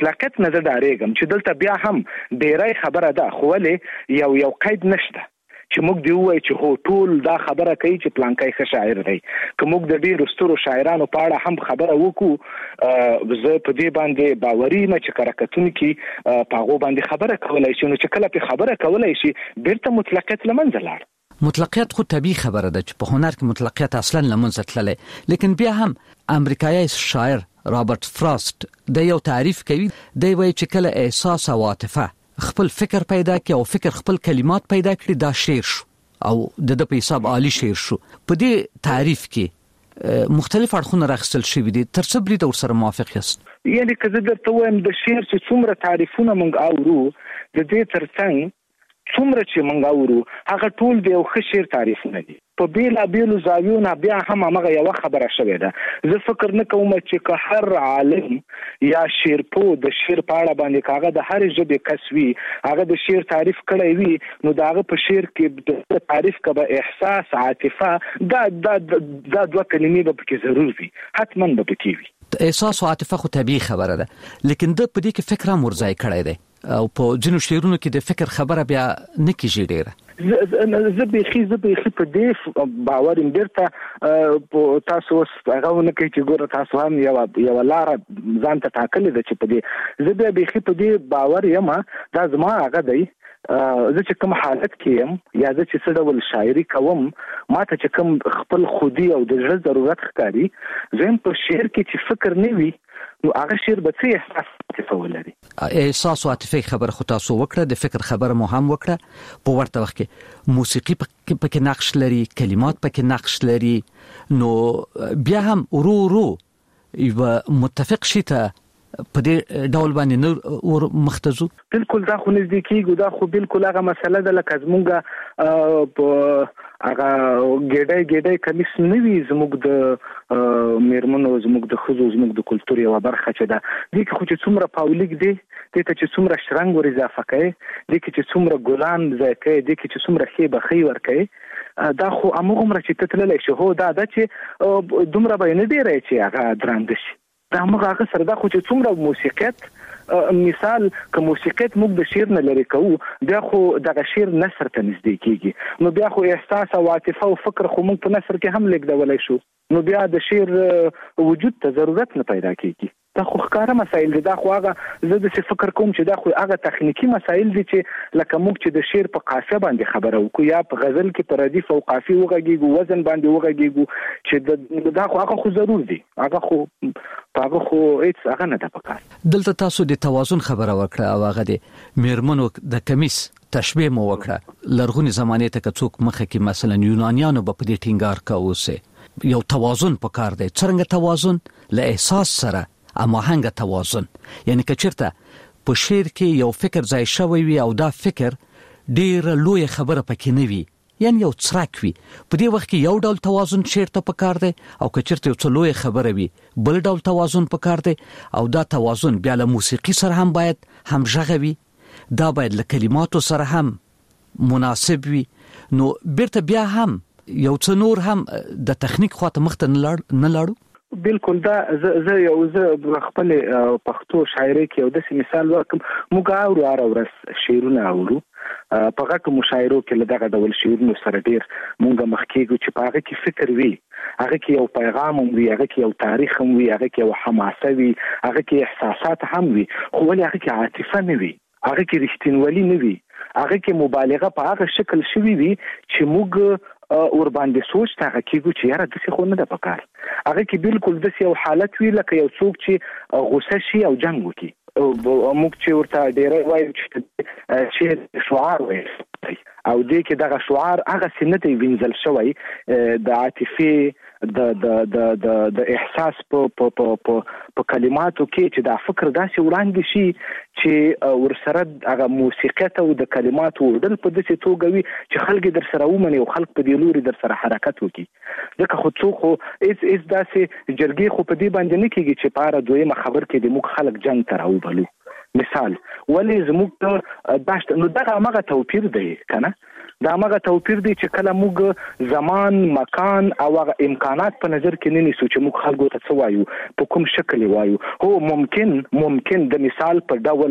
چې دلته بیا هم ډیرای خبره ده، خو ولې یو قید نشته چې موږ دی وایو چې هو ټول دا خبره کوي چې پلانکای ښه شاعر دی. که موږ د ډېرو سترو شاعرانو په اړه هم خبره وکړو زه په دې باندې باوري یم چې کارکتونکي په هغو باندې خبره کولی شي، نو چې کله په خبره کولی شي بیرته مطلقیت له منځه لاړ. مطلقیت خو طبیعي خبره ده چې په هنر کې مطلقیت اصلا لمنځه تللی، لیکن بیا هم امریکایي شاعر رابرت فراست د یو تعریف کوي، دی وایي چې کله احساس او عاطفه خپل فکر پیدا کړي او فکر خپل کلمات پیدا کړي دا شعر شو او د په حساب عالی شعر شو. په دې تعریف کې مختلف اړخونه راخستل شوي دي، تر څه برید ورسره موافق یاست؟ یعنی که زه درته وایم د شعر چې څومره تعریفونه موږ اورو د دې ترڅنګ څومره چې موږ اورو هغه ټول د یو ښه شعر تعریفونه دي په بیلابیلو زاویو نه بیا هم هغه یو خبره شوې ده. زه فکر نه کوم چې که هر عالم یا شعرپوه د شعر په اړه باندې کاغه د هر ژبې کس وي هغه د شعر تعریف کړی وي نو داغه په شعر کې د تعریف کبه احساس عاطفه دا دوه کلمې به پکې ضرور وي، حتما به پکې وي. احساس او عاطفه خو طبيعي خبره ده، لیکن د په دې کې فکر هم ورځای کړی دی او په ځینو شعرونو کې د فکر خبره بیا نه کیږي ډیره. زه به په دې باور درته تاسو هغه نه کوي چې ګوره تاسو هم یو لار ځان ته ټاکلې ده چې په دې زه به په دې باور یم دا زما هغه دی. زه چې کوم حالت کې یم یا زه چې څه ډول شاعري کوم ما ته چې کوم خپل خودي او د ژوند ضرورت ښکاري زه په شعر کې چې فکر نه وي نو هغه شعر به څه احساس ولري. احساس او عاطفي خبره خو تاسو وکړه، د فکر خبره مو هم وکړه. په ورته وخت کې موسیقي پکې نقش لري، کلمات پکې نقش لري، نو بیا هم ورو یو متفق شي ته په دې ډول باندې نور مختزو. بالکل دا خو نږدې کېږي، دا خو بالکل هغه مسله ده لکه زمونږ په هغه ګډای کمیس نه وي زموږ د میرمنو، زموږ د ښځو، زموږ د کلتور یوه برخه چې ده. دې کې خو چې څومره پاولیک دی، دې ته چې څومره شرنګ ور اضافه کوي، دې کې چې څومره ګلان ځای کوي، دې کې چې څومره ښې بخۍ ورکوي، دا خو همغومره چې ته تللی شي. هو دا ده چې دومره به یې نه ډېری چې هغه درانده شي. دا هغه سره دا خو چې څومره موسیقیت، مثال که موسیقیت موږ د شعر نه لري کوو، بیا خو دغه شعر نثر ته نږدې کېږي، نو بیا خو احساس او عاطفه او فکر خو موږ په نثر کې هم لیږدولی شو، نو بیا د شعر وجود ته ضرورت نه پیدا کېږي. دا خو ښکاره مسایل دي. دا خو هغه زه داسې فکر کوم چې دا خو هغه تخنیکي مسایل دي چې لکه موږ چې د شعر په قافیه باندې خبره وکړو یا په غزل کې په ردیف او قافیه وغږیږو، وزن باندې وغږیږو، چې دا خو هغه خو ضرور دي، هغه خو هیڅ هغه نه ده پکار. دلته تاسو د توازن خبره وکړه او هغه د میرمنو د کمیس تشبیه مو وکړه. لرغونی زمانه ته څوک مخه کې مثلا یونانیانو په دې ټینګار کاوه یو توازن پکار دی. څنګه توازن؟ له احساس سره اماهنګ توازن، یعنی که چیرته په شعر کې یو فکر ځای شوی وي او دا فکر ډیر لوی خبره پکې نه وي، یعنی یو څرک وي، په دې وخت کې یو ډول توازن شعر ته پکار دی، او که چیرته یو څه لوی خبره وي بل ډول توازن پکار دی. او دا توازن بیا له موسیقي سره هم باید همغږی وي، دا باید له کلماتو سره هم مناسب وي. نو بیرته بیا هم یو څه نور هم د تخنیک خواته مخته نه لاړو. بالکل دا زه خپل پښتو شاعرۍ کې یو داسې مثال ورکړم. موږ اورو هره ورځ شعرونه اورو، په غټو مشاعرو کې له دغه ډول شعرونو سره ډېر موږ مخ کېږو چې په هغه کې فکر وي، هغه کې یو پیغام هم وي، هغه کې یو تاریخ هم وي، هغه کې یو حماسه وي، هغه کې احساسات هم وي، خو ولې هغه کې عاطفه نه وي، هغه کې رښتینولي نه وي، هغه کې مبالغه په هغه شکل شوي وي چې موږ ور باندې سوچ ته کېږو چې یاره داسې خو نه ده پکار. هغه کې بالکل داسې یو حالت وي لکه یو څوک چې غوسه شي او جنګ وکړي. موږ چې ورته ډېری وایو چې شعر شعار وایي، او دې کې دغه شعار هغسې نه دی وینځل شوی د عاطفې د احساس په کلماتو کې چې دا فکر داسې وړاندې شي چې ورسره هغه موسیقیت او د کلماتو وړل په داسې توګه وي چې خلک در سره ومني او خلک په دې لوري در سره حرکت وکړي. ځکه خو څوک خو هېڅ داسې جرګې خو په دې باندې نه کېږي چې په هره دویمه خبر کې د موږ خلک جنګ ته راوبلو. مثال ولې زموږ داشت نو دغه همغه توپیر دی که نه؟ دا همغه توپیر دی چې کله موږ زمان، مکان او هغه امکانات په نظر کې نه نیسو چې موږ خلکو ته څه وایو، په کوم شکل وایو. هو ممکن د مثال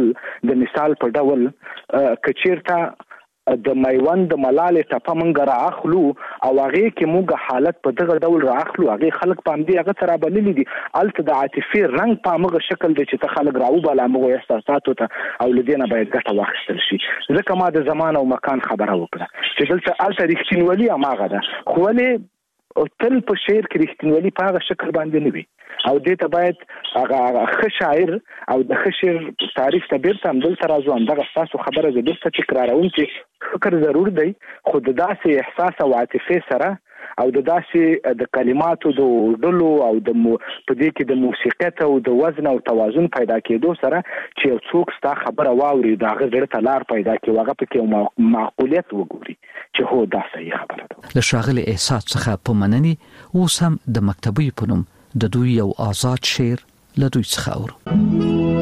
په ډول که چیرته د میوند د ملالې ټپه موږ رااخلو او هغې کې موږ حالت په دغه ډول رااخلو، هغې خلک په همدې هغه ته رابللي دي، هلته د عاطفې رنګ په همغه شکل دی چې ته خلک راوباله همغو احساساتو ته، او له دې نه باید ګټه واخیستل شي. ځکه ما د زمان او مکان خبره وکړه چې دلته هلته رښتینولي هماغه ده، خو ولې تل په شعر کې رښتینولي په هغه شکل باندې نه وي، او دې ته باید هغه ښه شاعر او د ښه شعر تعریف ته بیرته همدلته راځو. همدغه ستاسو خبره زه بیرته تکراروم چې فکر ضرور دی، خو د داسې احساس او عاطفې سره او د داسې د کلماتو د وړلو او په دې کې د موسیقیت او د وزن او توازن پیدا کېدو سره چې یو څوک ستا خبره واوري، د هغه زړه ته لار پیدا کړي، هغه پکې یو معقولیت وګوري چې هو دا صحیح خبره ده. له ښاغلي احساس څخه په مننې اوس هم د مکتبوي په نوم د دوی یو آزاد شعر له دوی څخه اورو.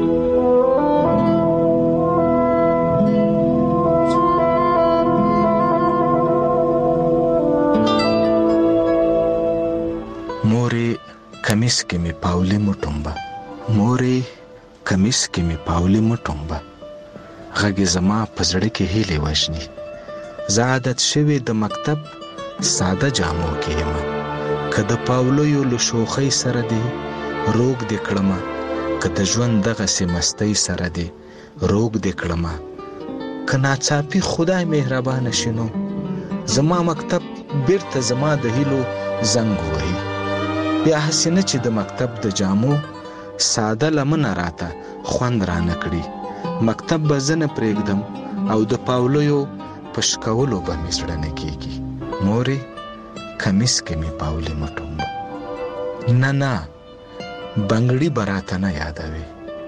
کمیس کې می پاولې مټومبا، مورې کمیس کې می پاولې مټومبا، غږ زما په زړه کې هیلې وژني، زه عادت شوی د مکتب ساده جامو کې یم، که د پاولیو له شوخۍ سره دی روږ دې کړمه، که د ژوند دغسې مستۍ سره دی روږ دې کړمه، که ناڅاپي خدای مهربانه شي نو زما مکتب بیرته زما د هیلو زنګ ووهي، بیا هسې نه چې د مکتب د جامو ساده لمنه راته خوند را نکړي. مکتب به زه نه پرېږدم او د پاولیو په شکولو به مې زړه نه کېږي. مورې کمیس کې مې پاولي مټومبه. نه بنګړي به راته نه یادوي.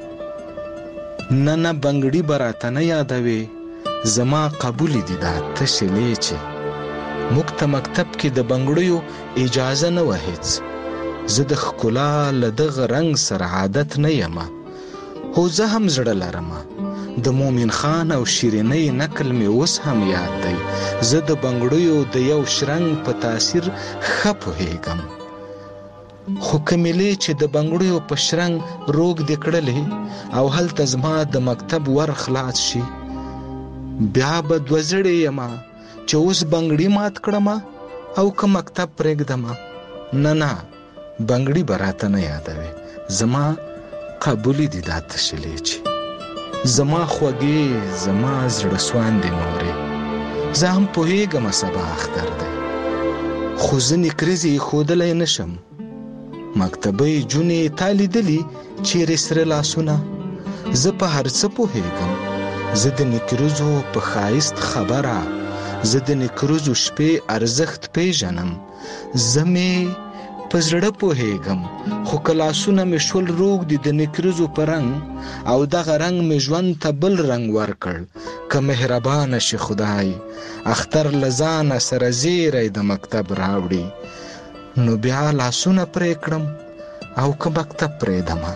نه بنګړي به راته نه یادوي. زما قبول دي دا تشې لیچې. موږ ته مکتب کې د بنګړیو اجازه نه وه هېڅ. زه د ښکلا له دغه رنګ سره عادت نه یمه. هو زه هم زړه لرمه. د مومن خان او شیرینۍ نکل مې اوس هم یاد دی. زه د بنګړیو د یو شرنګ په تاثیر ښه پوهېږم. خو کمیلې چې د بنګړیو په شرنګ روږ دې کړلې او هلته زما د مکتب ور خلاص شي، بیا به دوه زړې یمه چې اوس بنګړي مات کړمه او که مکتب پرېږدمه. نه بنګړي به راته نه یادوي. زما قبولي دي دا تشلې چې زما خوږې زما زړه سواندې مورې. زه هم پوهېږم سبا اختر دی، خو زه نکریزې ایښودلی نشم. مکتبۍ جونې تا لیدلي چیرې سره لاسونه. زه په هر څه پوهېږم. زه د نکریزو په ښایست خبره، زه د نکریزو شپې ارزښت پیژنم. زه مې په زړه پوهېږم، خو که لاسونه مې شول روږ دي د نکریزو په رنګ او دغه رنګ مې ژوند ته بل رنګ ورکړ. که مهربانه شي خدای اختر له ځانه سره زیری د مکتب راوړي، نو بیا لاسونه پرې کړم او که مکتب پرېږدمه.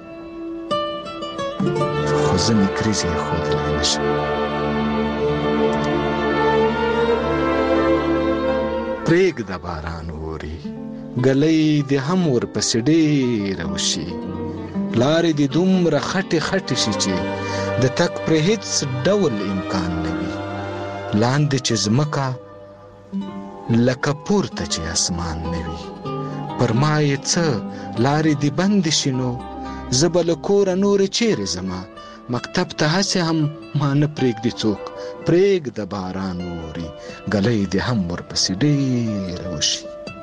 خو زه نکریزې ایښودلی نشم. پرېږده باران اوري، ګلۍ دې هم ورپسې ډېره وشي. لارې دې دومره خټې خټې شي چې د تګ پرې هېڅ ډول امکان نه وي. لاندې چې ځمکه لکه پورته چې اسمان نه وي. پر ما یې څه لارې دې بندې شي، نو زه به له کوره نورې چیرې ځمه. مکتب ته هسې هم ما نه پرېږدي څوک. پرېږده باران اوري، ګلۍ دې هم ورپسې ډېره وشي.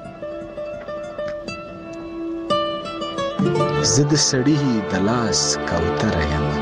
زه د سړي د لاس کوتره یمه،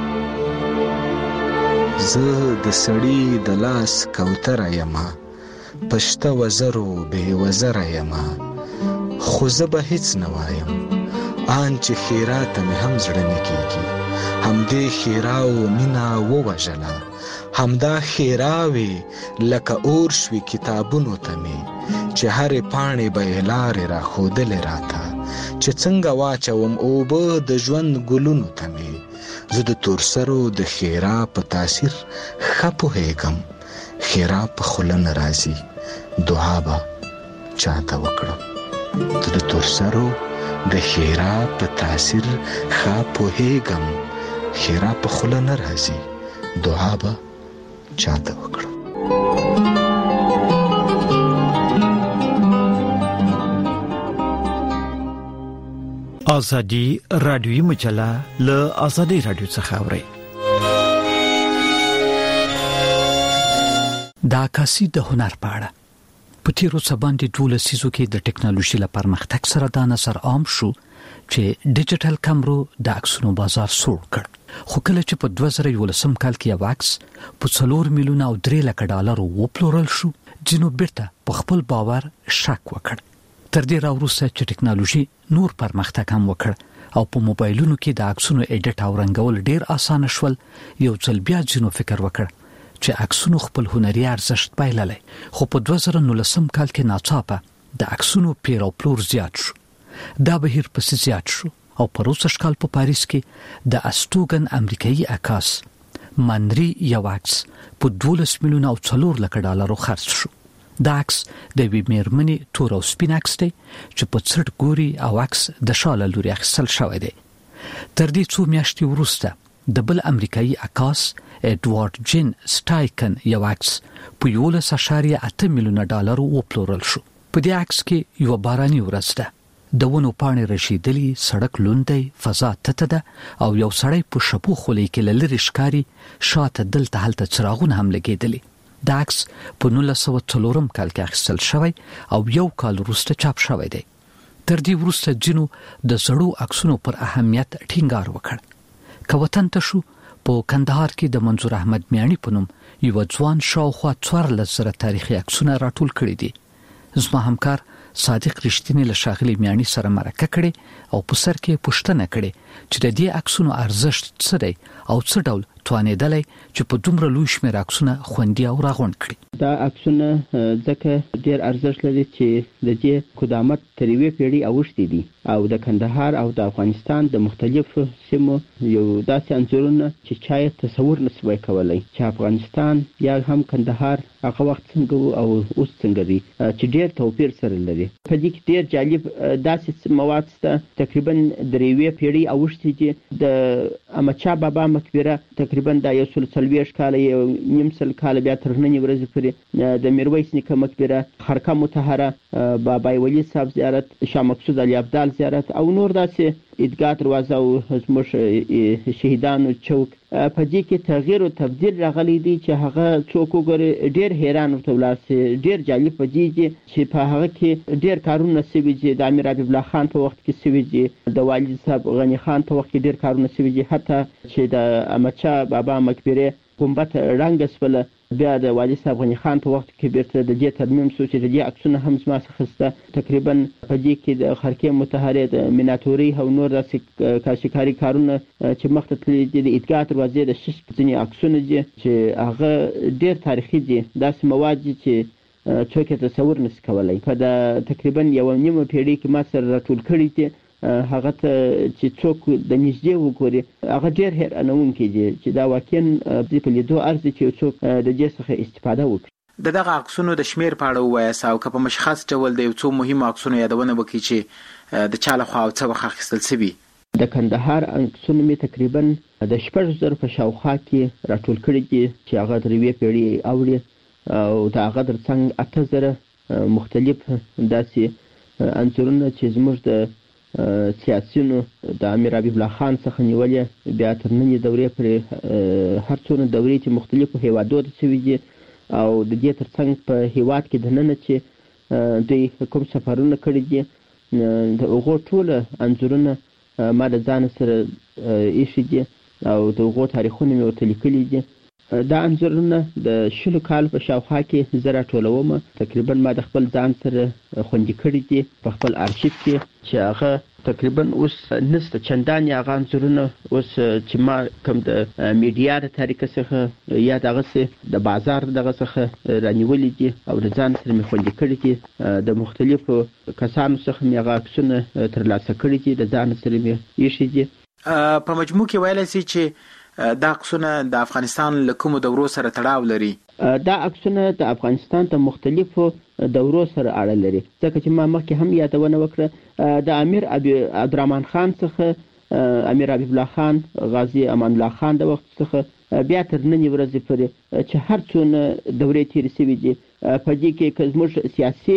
زه د سړي د لاس کوتره یمه. پشته وزرو بې وزره یمه، خو زه به هیڅ نه وایم. آن چې خیراته مې هم زړه نه کېږي. همدې ښېراو مینه ووژله، همدا ښېراوې لکه اور شوي کتابونو ته مې، چې هرې پاڼې به یې لارې راښودلې راته، چې څنګه واچوم اوبه د ژوند ګلونو ته مې. زه د تورسرو د ښېرا په تاثیر ښه پوهېږم. ښېرا په خوله نه راځي، دعا به چاته وکړم. زه د تورسرو د ښېرا په تاثیر ښه پوهېږم. ښېرا په خوله نه راځي، دعا به چاته وکړم. ازادي رادیوي مجله له ازادي رادیو څخه اوري. د عکاسي د هنر په اړه په تیرو څه باندې 12 لسیزو کې د ټکنالوژي لپاره پرمختګ سره دا نظر عام شو چې ډیجیټل کیمرو د عکسونو بازار سوړ کړ. خو کله چې په 2011 کال کې یو عکس په 4 میلیونه او 3 لک ډالر وپلورل شو، جنو بیرته په خپل باور شک وکړ. تر دې راوروسته چې ټکنالوژي نور پرمختګ هم وکړ او په موبایلونو کې د عکسونو اډیټ او رنګول ډیر اسانه شول، یو ځل بیا جنو فکر وکړ چې عکسونو خپل هنري ارزښت بایللی. خو په 2019 کال کې ناڅاپه د عکسونو پیر او پلور زیات شو. دا بهیر پسې زیات شو او په روسش کال په پاریس کې د استوګن امریکایي عکاس منری یو عکس په 12 میلیونه او 4 لک ډالرو خرڅ شو. دا عکس د وی میرمنې تور او سپین عکس دی چې په څټ ګوري او عکس د شاله لوري اخیستل شوی دی. تر دې څو میاشتې وروسته د بل امریکایي عکاس اډوارد جین سټایکن یو عکس په 11.8 میلیونه ډالرو وپلورل شو. په دې عکس کې یو باراني ورځ ده، د ونو پاڼې رشیدلي، سړک لوندی، فضا تته ده او یو سړی په شپو خولې کې لری ښکاری، شاته دلته هلته څراغونه هم لګېدلي. دا عکس په 1904 کال کې اخیستل شوی او یو کال وروسته چاپ شوی دی. تر دې وروسته جنو د زړو عکسونو پر اهمیت ټینګار وکړ. که وطن ته شو، په کندهار کې د منظور احمد میانی په نوم یو ځوان شاوخوا 1400 تاریخي عکسونه راټول کړي دي. زما همکار صادق رښتینی له ښاغلي میانی سره مرکه کړې او په سر کې پوښتنه کړې چې د دې عکسونو ارزښت څه دی او څه ډول توانېدلی چې په دومره لوی شمېر عکسونه خوندي او راغونډ کړي. دا عکسونه ځکه ډېر ارزښت لري چې د دې قدامت تر یوې پیړۍ اوښتي دي او د کندهار او د افغانستان د مختلفو سیمو یو داسې انځورونه چې چا یې تصور نشي کولی چې افغانستان یا هم کندهار هغه وخت څنګه او اوس څنګه دي چې ډېر توپیر سره لري. په دې کې ډېر جالب داسې مواد شته تقریبا د یوې پیړۍ اوښتي دي. د احمدشاه بابا مقبره تقریبا د 140 کال یو نیم سل کال بیا تر نننۍ ورځې پورې د میرویس نیکه مقبره، خرقه مطهره، بابا ولی صاحب زیارت، شاه مقصود علي ابدال زیارت او نور داسې عیدګاه دروازه او زموږ شهیدانو چوک. په دې کې تغییر او تبدیل راغلی دی چې هغه څوک وګوري ډېر حیران ورته ولاړ شي. ډېر جالب په دې دی چې په هغه کې ډېر کارونه شوي دي. د امیر حبیب الله خان په وخت کې شوي دي، د والد صاحب غنی خان په وخت کې ډېر کارونه شوي دي، حتی چې د احمدشاه بابا مقبره ګنبد رنګ شوله بیا د والد صاحب غنی خان په وخت کې بیرته د دې ترمیم شو چې د دې عکسونه هم زما څخه شته. تقریبا په دې کې د خرقې مطهرې، د میناتوري او نور داسې کاشیکاري کارونه چې مخته تللي دي. د عیدګاه دروازې د شش ځینې عکسونه دي چې هغه ډېر تاریخي دي. داسې مواد دي چې څوک یې تصور نشي کولی. په د تقریبا یوه نیمه پیړۍ کې ما سره راټول کړي دي. هغه ته چې څوک د نږدې وګوري هغه ډېر حیرانونکی دي چې دا واقعا په لیدو ارزي چې څوک د دې څخه استفاده وکړي. دغه عکسونو د شمیر په اړه ووایاست او که په مشخص ډول د یو څو مهمو عکسونو یادونه وکړي چې د چا لخوا او څه وخت اخیستل شوي. د کندهار عکسونه مې تقریبا د 6,000 په شاوخوا کې راټول کړي دي چې هغه تر یوې پیړۍ اوړي او د هغه ترڅنګ 8,000 مختلف داسې انځورونه چې زموږ د سیاسیونو د امیر حبیب الله خان څخه نیولې بیا تر نننۍ دورې پورې هر څونه دورې چې مختلفو هیوادو ته شوي دي او د دې ترڅنګ په هیواد کې دننه چې دوی کوم سفرونه کړي دي د هغو ټوله انځورونه ما د ځان سره ایښي دي او د هغو تاریخونه مې ورته لیکلي دي. دا انځورونه د 20 کال په شاوخوا کې زه راټولوم. تقریبا ما د خپل ځان سره خوندي کړي دي په خپل ارشیف کې چې هغه تقریبا اوس نشته چندانې هغه انځورونه اوس چې ما کوم د میډیا د طریقې څخه یا دغسې د بازار دغه څخه رانیولي دي او د ځان سره مې خوندي کړي دي. د مختلفو کسانو څخه مې هغه عکسونه ترلاسه کړي دي، د ځان سره مې ایښي دي. په مجموع کې ویلی سي چې دا عکسونه د افغانستان له کومو دورو سره تړاو لري؟ دا عکسونه د افغانستان د مختلفو دورو سره اړه لري ځکه چې ما مخکې هم یادونه وکړه د امیر عبدالرحمن خان څخه امیر حبیب الله خان، غازی امان الله خان د وخت څخه بیا تر نننۍ ورځې پورې چې هر څونه دورې تېرې شوي دي په دې کې که زموږ سیاسي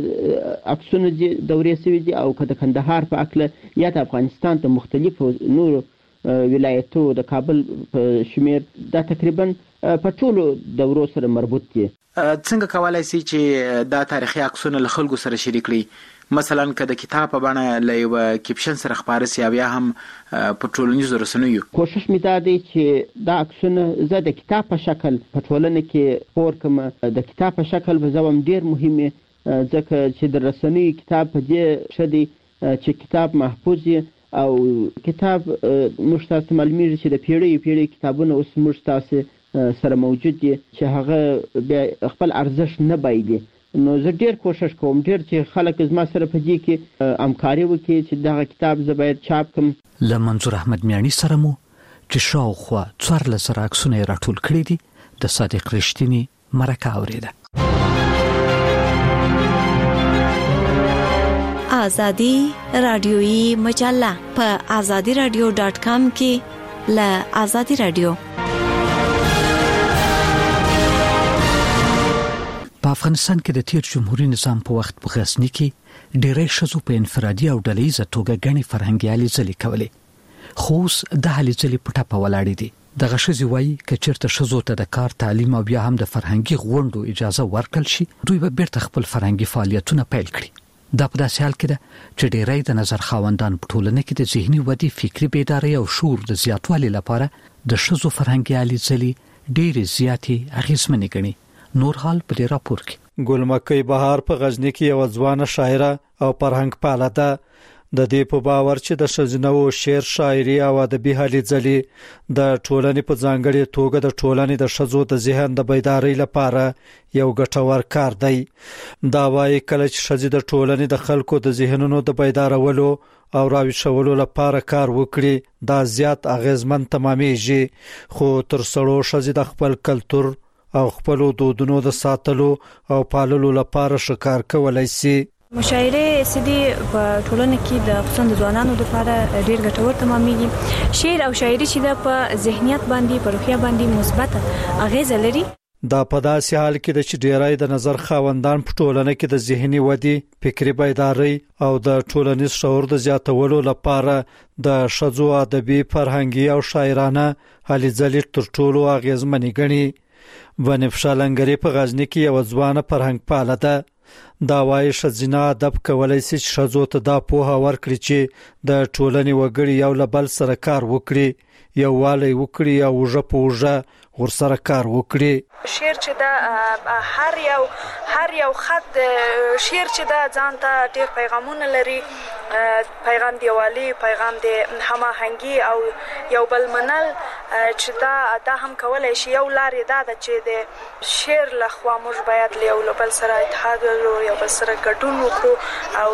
عکسونه دي دورې شوي دي او که د کندهار په هکله یا د افغانستان د مختلفو نورو ولایتو د کابل په شمیر دا تقریبا په ټولو دورو سره مربوط دي. څنګه کولای شي چې دا تاریخي عکسونه له خلکو سره شریک کړي؟ مثلا که د کتاب په بڼه له یو کیپشن سره خپاره سي یا هم په ټولنیزو رسنیو؟ کوشش مې دا دی چې دا عکسونه زه د کتاب په شکل په ټولنه کې خپور کړم. د کتاب په شکل به زه هم ډېر مهمه ځکه چې د رسنیو کتاب په دې ښه دی چې کتاب محفوظ وي او کتاب موږ تاسو معلومیږي چې د پیړۍ کتابونه اوس موږ تاسو سره موجود دي چې هغه بیا خپل ارزښت نه بایلي. نو زه ډېر کوشش کوم ډېر چې خلک زما سره په دې کې همکاري وکړي چې دغه کتاب زه باید چاپ کړم. له منظور احمد میانی سره مو چې شاوخوا 1400 عکسونه راټول کړي دي د صادق رښتینی مرکه اوریده. آزادی رادیویی مجله په azadiradio.com کې له آزادی رادیو. په افغانستان کې د تیر جمهوریت نظام په وخت په غزنی کې ډېرې ښځو په انفرادي او ډلهیزه توګه غني فرهنګي هلې ځلې کولې، خو اوس د هلې ځلې په ټاپه ولاړې دي. دغه ښځې وایي که چېرته ښځو ته د کار، تعلیم او بیا هم د فرهنګي غونډو اجازه ورکړل شي، دوی به بیرته خپل فرهنګي فعالیتونه پیل کړي. دا په داسې حال کې ده چې ډېری د نظر خاوندان په ټولنه کې د ذهني ودې، فکري بیدارۍ او شعور د زیاتوالي لپاره د ښځو فرهنګي هلې ځلې ډېرې زیاتې اغېزمنې ګڼي. نور حال په دې راپور کې. ګلمکۍ بهار په غزني کې یو ځوانه شاعره او فرهنګ پاله ده. د دې په باور چې د ښځینو شعر، شاعري او ادبي هلې ځلې د ټولنې په ځانګړې توګه د ټولنې د ښځو د ذهن د بیدارۍ لپاره یو ګټور کار دی. دا وايي کله چې ښځې د ټولنې د خلکو د ذهنونو د بیدارولو او راویښولو لپاره کار وکړي، دا زیات اغیزمن تمامېږي. خو تر څړو ښځې د خپل کلتور او خپل دودونو د ساتلو او پاللو لپاره ښکار کولای شي. مشاعره سدي په ټولنه کې د خصوصا د ځوانانو لپاره ډېر ګټور تمامېږي. شعر او شاعري چې د په ذهنیت باندې، په روحیه باندې مثبت اغیزه لري. دا په داسې حال کې د چې ډیری د نظر خاوندان په ټولنه کې د ذهني ودې، فکري بیدارۍ او د ټولنیز شعور د زیاتولو لپاره د ښځو ادبي، فرهنګي او شاعرانه هلې ځلې تر ټولو اغیزمنې ګڼي. بنفشه لنګري په غزني کې یو ځوانه فرهنګ پاله ده. دا وايي ښځینه ادب کولای شي چې ښځو ته دا پوهه ورکړي چې د ټولنې وګړي یو له بل سره کار وکړي، یووالی وکړي او وژه په وژه ورسره کار وکړي. شعر چې دا هر یو خط شعر چې دا ځان ته ډېر پیغامونه لري، پیغام دی یووالي، پیغام دی هماهنګي او یو بل منل، چې دا هم کولای شي. یو لارې دا ده چې د شعر لخوا موږ باید یو له بل سره اتحاد ولرو، یو بل سره ګډون وکړو او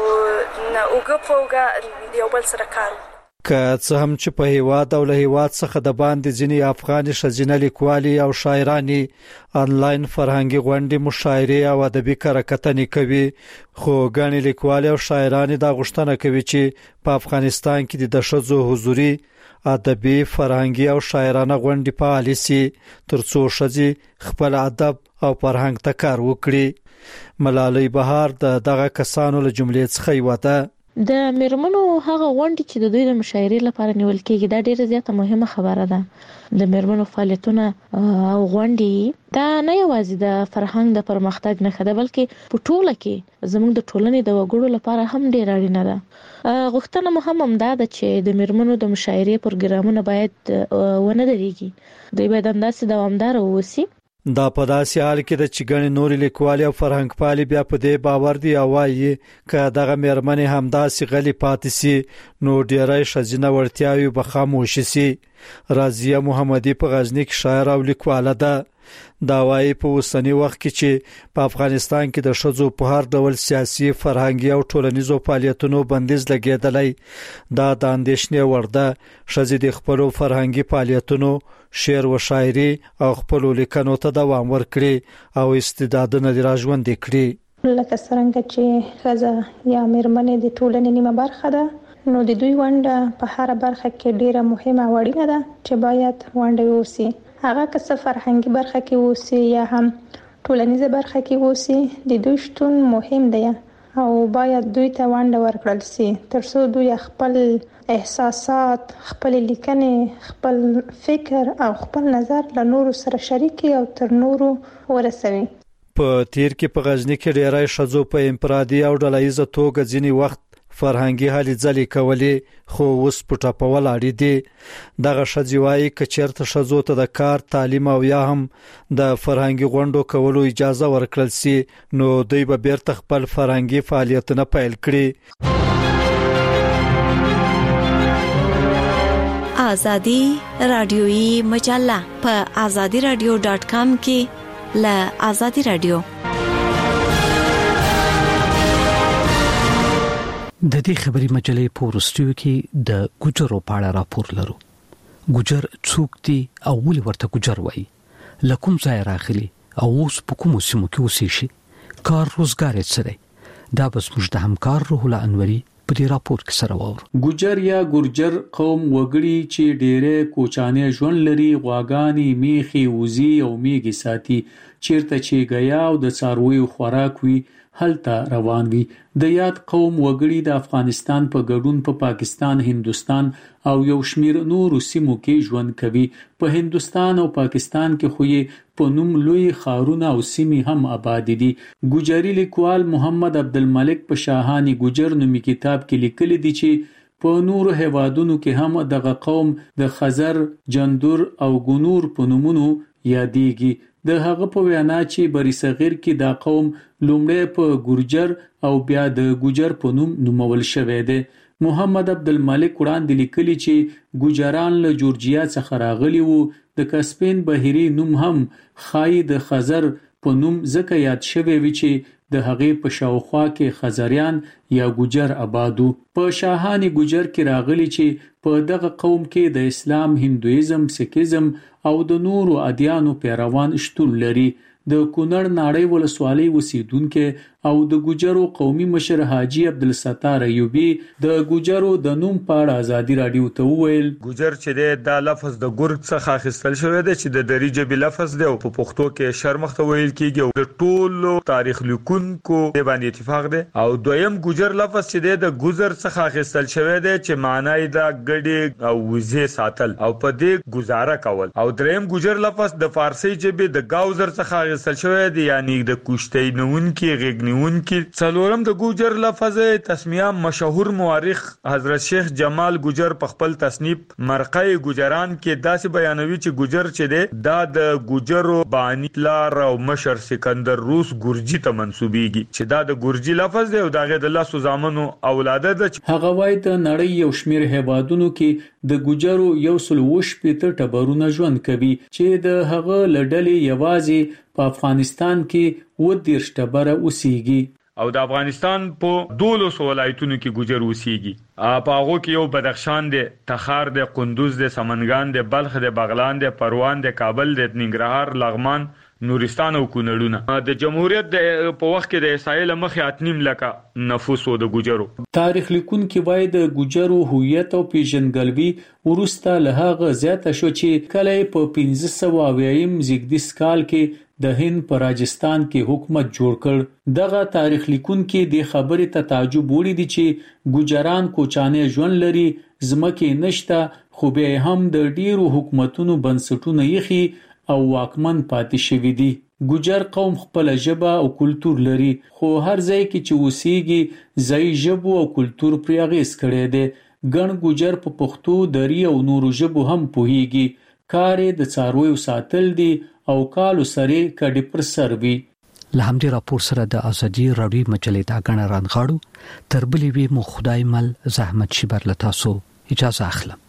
اوږه په اوږه یو بل سره کار وکړو. که څه هم چې په هیواد او له هیواد څخه د باندې ځینې افغاني ښځینه لیکوالي او شاعرانې آنلاین فرهنګي غونډې، مشاعرې او ادبي کارکتنې کوي، خو ګڼې لیکوالې او شاعرانې دا غوښتنه کوي چې په افغانستان کې د ښځو حضوري ادبي، فرهنګي او شاعرانه غونډې فعالې شي ترڅو ښځې خپل ادب او فرهنګ ته کار وکړي. ملالۍ بهار دغه کسانو له جملې څخه یوه ده. د میرمنو هغه غونډې چې د دوی د مشاعرې لپاره نیول کېږي دا ډیره زیاته مهمه خبره ده. د میرمنو فعالیتونه او غونډې دا نه یوازې د فرهنګ د پرمختګ نښه ده، بلکې په ټوله کې زموږ د ټولنې د وګړو لپاره هم ډیره اړینه ده. غوښتنه مو هم دا ده چې د میرمنو د مشاعرې پروګرامونه باید ونه درېږي، دوی باید همداسې دوامدار واوسي. دا په داسې حال کې د چې ګڼې نورې لیکوالې او فرهنګ پالې بیا په دې باور دي او وایي که دغه میرمنې همداسې غلې پاتې سي نو ډېری ښځینه وړتیاوې به خاموشې سي. راضیه محمدي په غزني کې شاعر او لیکواله ده. دا وایي په اوسني وخت کې چې په افغانستان کې د ښځو په هر ډول سیاسي، فرهنګي او ټولنیزو فعالیتونو بندیز لګېدلی، دا د اندېښنې وړ ده. ښځې د خپلو فرهنګي فعالیتونو، شعر و شاعري او خپلو لیکنو ته دوام ورکړي او استعدادونه را ژوندي کړي. لکه څرنګه چې ښځه یا میرمنې د ټولنې نیمه برخه ده، نو د دوی ونډه په هر برخه کې ډیره مهمه او اړینه ده چې باید ونډه ووسي. هغه که څه فرهنګي برخه کې ووسي یا هم ټولنیزه برخه کې ووسي، د دوی شتون مهم دی او باید دوی ته ونډه ورکړل شي ترڅو دوی خپل احساسات، خپل لیکنې، خپل فکر او خپل نظر له نورو سره شریکي او تر نورو ورسوي. په تیر کې په غزني کې ډېری ښځو په انفرادي او ډلهییزه توګه ځینې وخت فرهنګي هلې ځلې کولې، خو اوس په ټاپول اړې دي. دغه ښځې وایي که چېرته ښځو ته د کار، تعلیم او یا هم د فرهنګي غونډو کولو اجازه ورکړل سي نو دوی به بیرته خپل فرهنګي فعالیتونه پیل کړي. آزادی رادیویی مجله په azadiradio.com کې له آزادی رادیو. د دې خبري مجلې په ورستیو کې د ګوجرو په اړه راپور لرو. ګوجر څوک دي او ولې ورته ګوجر وایي؟ له کوم ځای راغلي او اوس په کومو سیمو کې اوسېږي؟ کار روزګار یې څه دی؟ دا به زموږ د همکار روح الله انوري په دې راپور کې سره واورو. ګوجر یا ګورجر قوم وګړي چې ډېرې کوچانه ژوند لري، غواګانې، میخي، وزي او میږي ساتي. چیرته چې غیا او د څارویو خوراک وي هلته روان وي. د یاد قوم وګړي د افغانستان په ګډون په پاکستان، هندستان او یو شمیر نورو سیمو کې ژوند کوي. په هندستان او پاکستان کې خو یې په نوم لوی ښارونه او سیمې هم آباد دي. ګوجري لیکوال محمد عبدالملک په شاهاني ګوجر نومي کتاب کې لیکلي دي چې په نورو هیوادونو کې هم دغه قوم د خزر، جندور او ګنور په نومونو یادېږي. د هغه په وینا چې بری صغیر کې دا قوم لومړی په ګورجر او بیا د ګوجر په نوم نومول شوی دی. محمد عبدالملک وړاندې لیکلي چې ګوجران له جورجیا څخه راغلي وو. د کسپین بحیري نوم هم ښایي د خزر په نوم ځکه یاد شوی وي چې د هغې په شاوخوا کې خزریان یا ګوجر آبادو. په شاهاني ګوجر کې راغلي چې په دغه قوم کې د اسلام، هندویزم، سیکیزم او د نورو ادیانو پیروان شتون لري. د کونړ ناړۍ ولسوالۍ اوسیدونکو او د ګوجرو قومي مشر حاجی عبدالستار ایوبی د ګوجرو د نوم په اړه ازادي رادیو ته وویل: ګوجر چې دا لفظ د ګرګ څخه اخیستل شوی دی چې د دري ژبې لفظ دی او په پښتو کې شرمخ ته ویل کیږي او د ټولو تاریخ لیکونکو باندې اتفاق دی. او دویم ګوجر لفظ چې دی د ګوزر څخه اخیستل شوی دی چې معنی دا ګډي او وزې ساتل او په دې گزاره کول. او دریم ګوجر لفظ د فارسی ژبې د گاوزر څخه اخیستل شوی دی یعنی د کوشتۍ نونکي غیګ نیونکي. څلورم د ګوجر لفظ تسمیه مشهور مورخ حضرت شیخ جمال ګوجر په خپل تصنیف مرقه ګوجران کې داسې بیانوي چې ګوجر چې دی دا د ګوجرو بانی پلار او مشر سکندر روس ګورجي ته منسوبيږي چې دا د ګورجي لفظ دی او دغه د لاسو زامنو اولاده ده. هغه وایي د نړۍ یو شمیر هیوادونو کې د ګوجرو 120 ټبرونه ژوند کوي چې د هغه لړلې یوازې په افغانستان کې 30 ټبره اوسېږي. او د افغانستان په 12 ولایتونو کې ګوجر اوسېږي. په هغه کې یو بدخشان دی، تخار دی، قندوز دی، سمنګان دی، بلخ دی، بغلان دی، پروان دی، کابل دی، ننګرهار، لغمان، نورستان او کونړونه. د جمهوریت په وخت کې د اسرائیل مخې 8.5 لکه نفوس و د ګوجرو. تاریخ لیکونکي وایي د ګوجرو هویت او پیژندګلوي وروسته له هغه زیاته شو چې کله په 1500 زیږدیز کال کې د هند په راجستان کې حکومت جوړ کړ. دغه تاریخ لیکونکي د خبرې ته تعجب وړي دي چې ګوجران کوچانه ژوند لري، ځمکې نشته، خو به هم د ډیرو حکومتونو بنسټونه یې او واکمن پاتې شوی دي. ګوجر قوم خپل ژبه او کلتور لري، خو هر ځای کې چې اوسېږي ځای ژبو او کلتور پرې اغېز کړی دی. ګڼ ګوجر په پښتو، دري او نورو ژبو هم پوهیږي. کار د څارویو ساتل دي او کالو سره کډي پر سر وي. له همدې راپور سره د ازادي راډیو مجلې دا غڼه رانغاړو تر بلې وی مو خدای مل زحمت شي بر لتاسو اجازه اخلم.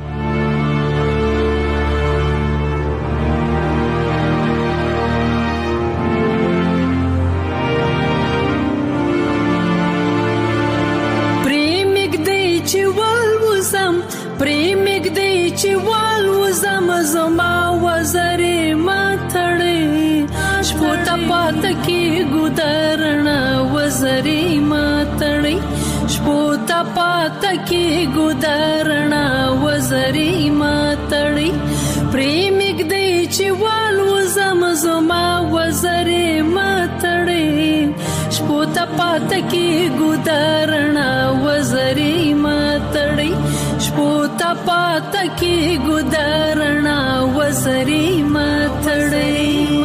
زما وزرې ماتړې شپو ته پات کې ګودرنا وزرې ماتړې شپو ته پات کې ګودرنا وزرې ماتړې پریمګ دې چې والو زما وزرې ماتړې شپو ته پات کې ګودرنا وزرې ماتړې شپو ته پات کې ګودرنا وزرې ماتړې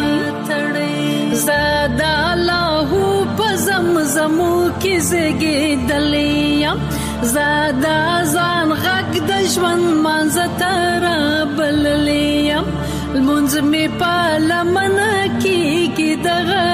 زادا الله په زمزمو کې زګې دلې زادا ځان غږ د ژوند مانځ تر بللې المنځ می په لمن کې دغه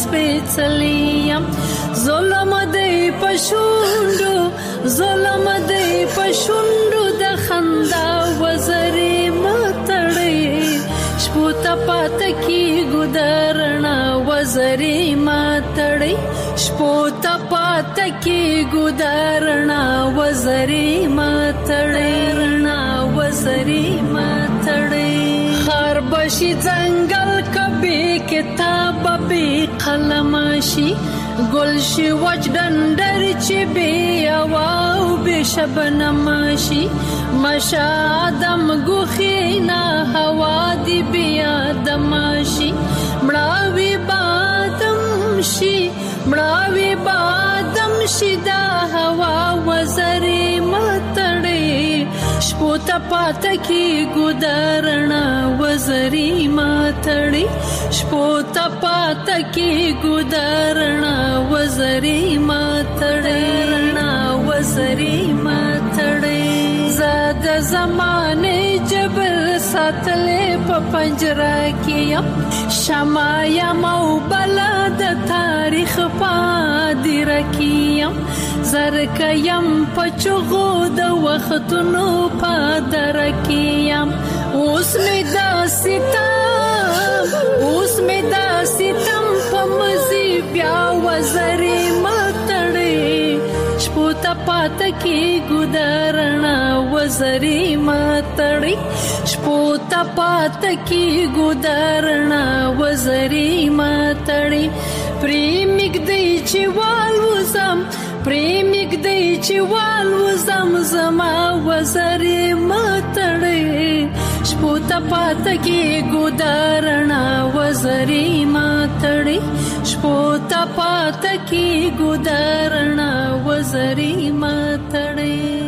سپېڅلې ظلم دې پښوندو ظلم دې پښوندو د خندا وزرې ماتړې شپو ته پات کې ګودرنا وزرې ماتړې شپو ته پات کې ګودرنا وزرې ماتړې وزرې ماتړې خر بشي ځنګل کبي کتاب به قلم شي گل شي وجدندر چې بي او به شبنم شي مشادم غخینا هوا دی بیا دم شي مړاوي بادم شي مړاوي بادم شیدا هوا وزري متړې شپو ته پات کی ګدارنا وزري متړې شپو ته پات کی ګدارنا وزري متړې وزري متړې زاد زمانه جبر ساتلې په پنجره کې شمایا مو بلد تاریخ پادې رکیم زرکیم پچغو د وختونو پادر کیم اوس می دا ستم په مزي بیا وزري متړې شپو ته پات کی ګدارنا وزري متړې شپو ته پات کی ګدارنا وزري متړې پریمګ دی چې والوزم زما وزري متړې شپو ته پات کی ګدارنا وزري متړې شپو ته پات کی ګدارنا وزري متړې